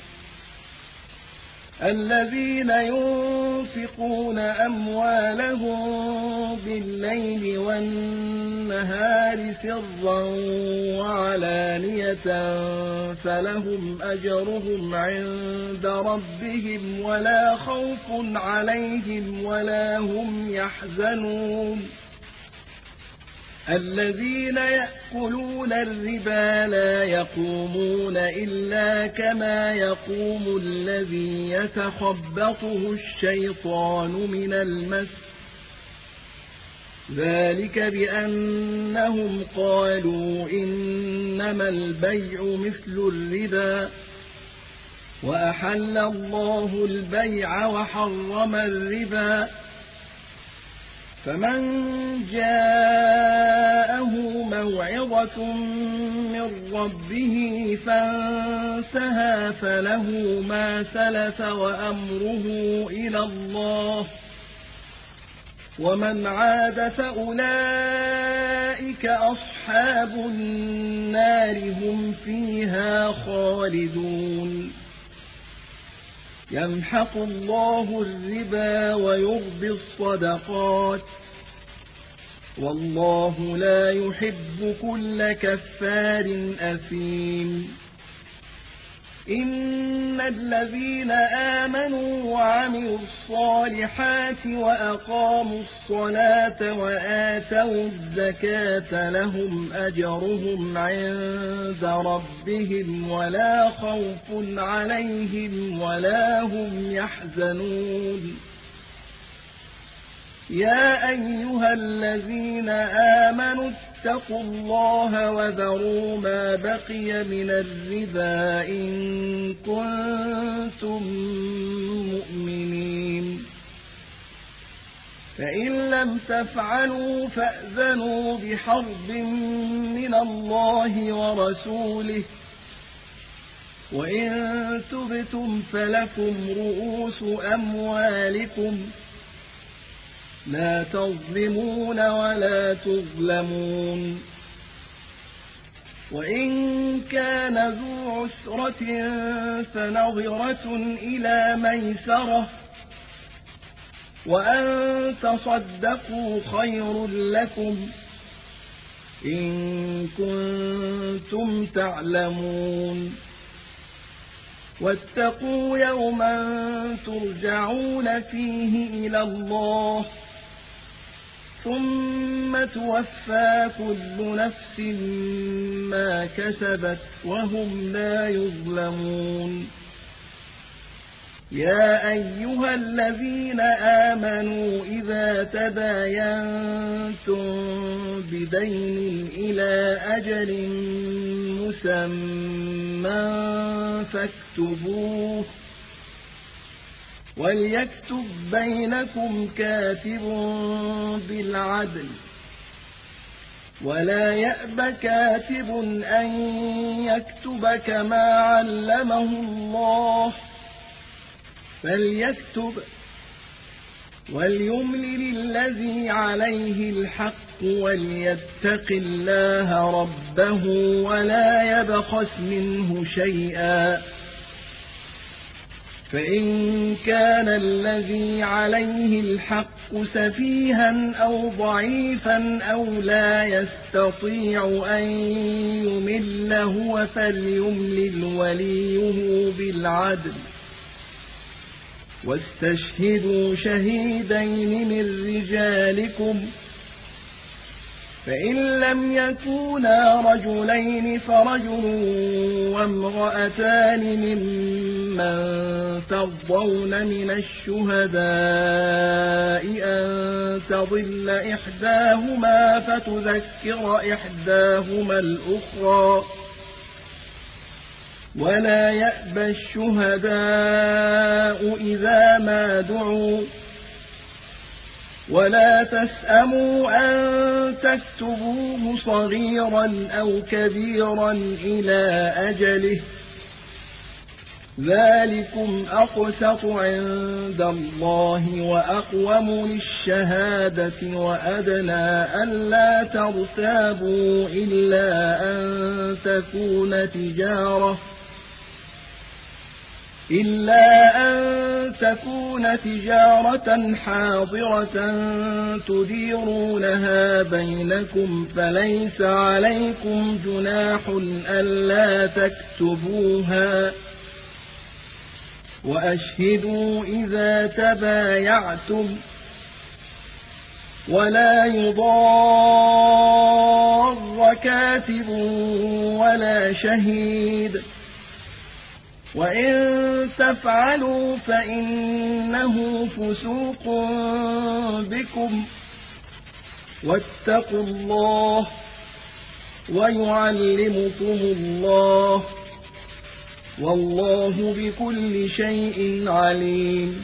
الذين ينفقون أموالهم بالليل والنهار سرا وعلانية فلهم أجرهم عند ربهم ولا خوف عليهم ولا هم يحزنون الذين يأكلون الربا لا يقومون إلا كما يقوم الذي يتخبطه الشيطان من المس ذلك بأنهم قالوا إنما البيع مثل الربا وأحل الله البيع وحرم الربا فمن جاءه موعظة من ربه فانتهى فله ما سلف وأمره إلى الله ومن عاد فأولئك أصحاب النار هم فيها خالدون يمحق الله الربا ويربي الصدقات والله لا يحب كل كفار أثيم إن الذين آمنوا وعملوا الصالحات وأقاموا الصلاة وآتوا الزكاة لهم أجرهم عند ربهم ولا خوف عليهم ولا هم يحزنون يا أيها الذين آمنوا اتقوا الله وذروا ما بقي من الربا إن كنتم مؤمنين فإن لم تفعلوا فأذنوا بحرب من الله ورسوله وإن تبتم فلكم رؤوس أموالكم لا تظلمون ولا تظلمون وإن كان ذو عسرة فنظرة إلى ميسرة وأن تصدقوا خير لكم إن كنتم تعلمون واتقوا يوما ترجعون فيه إلى الله ثم توفى كل نفس ما كسبت وهم لا يظلمون يا أيها الذين آمنوا إذا تباينتم بدين إلى أجل مسمى فاكتبوه وليكتب بينكم كاتب بالعدل ولا يأب كاتب أن يكتب كما علمه الله فليكتب وليملل الذي عليه الحق وليتق الله ربه ولا يبخس منه شيئا فإن كان الذي عليه الحق سفيها أو ضعيفا أو لا يستطيع أن يمل هو فليملل وليه بالعدل واستشهدوا شهيدين من رجالكم فإن لم يكونا رجلين فرجل وامرأتان ممن ترضون من الشهداء أن تضل إحداهما فتذكر إحداهما الأخرى ولا يأبى الشهداء إذا ما دعوا ولا تسأموا أن تكتبوه صغيرا أو كبيرا إلى أجله ذلكم أقسط عند الله وأقوم للشهادة وأدنى ألا ترتابوا إلا أن تكون تجارة إلا أن تكون تجارة حاضرة تديرونها بينكم فليس عليكم جناح ألا تكتبوها وأشهدوا إذا تبايعتم ولا يضار كاتب ولا شهيد وإن تفعلوا فإنه فسوق بكم واتقوا الله ويعلمكم الله والله بكل شيء عليم.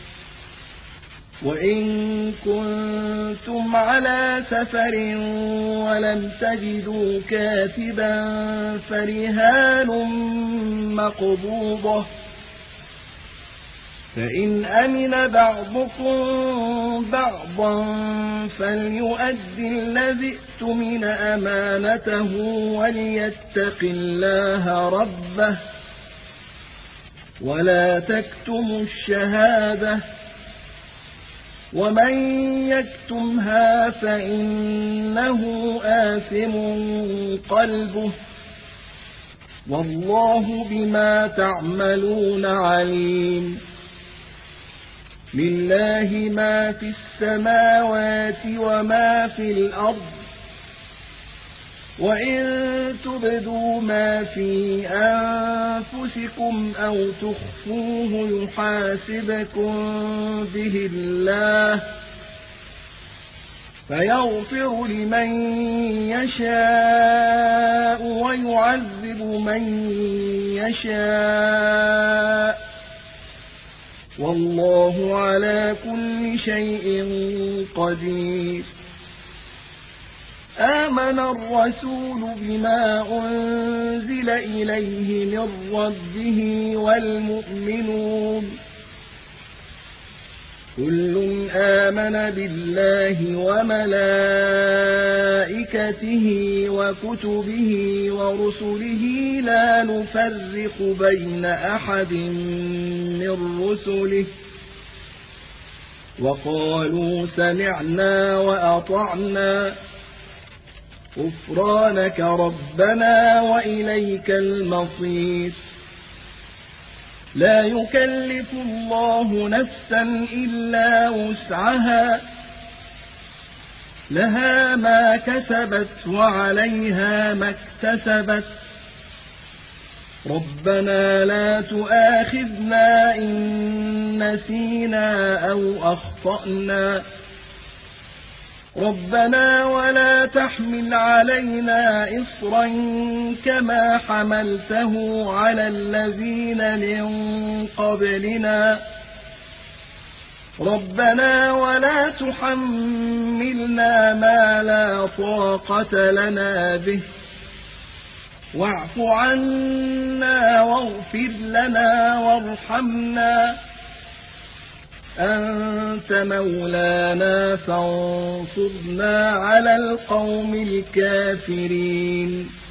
وإن كنتم على سفر ولم تجدوا كاتبا فرهان مقبوضة، فإن أمن بعضكم بعضا فليؤد الذي اؤتمن أمانته وليتق الله ربه ولا تكتموا الشهادة، ومن يكتمها فإنه آثم قلبه والله بما تعملون عليم. لله ما في السماوات وما في الأرض، وإن تبدوا ما في أنفسكم أو تخفوه يحاسبكم به الله فيغفر لمن يشاء ويعذب من يشاء والله على كل شيء قدير. آمن الرسول بما أنزل إليه من ربه والمؤمنون كل آمن بالله وملائكته وكتبه ورسله لا نفرق بين أحد من رسله وقالوا سمعنا وأطعنا غفرانك ربنا وإليك المصير. لا يكلف الله نفسا إلا وسعها لها ما كسبت وعليها ما اكتسبت ربنا لا تؤاخذنا إن نسينا أو أخطأنا ربنا ولا تحمل علينا إصرا كما حملته على الذين من قبلنا ربنا ولا تحملنا ما لا طاقة لنا به واعف عنا واغفر لنا وارحمنا أنت مولانا فانصرنا على القوم الكافرين.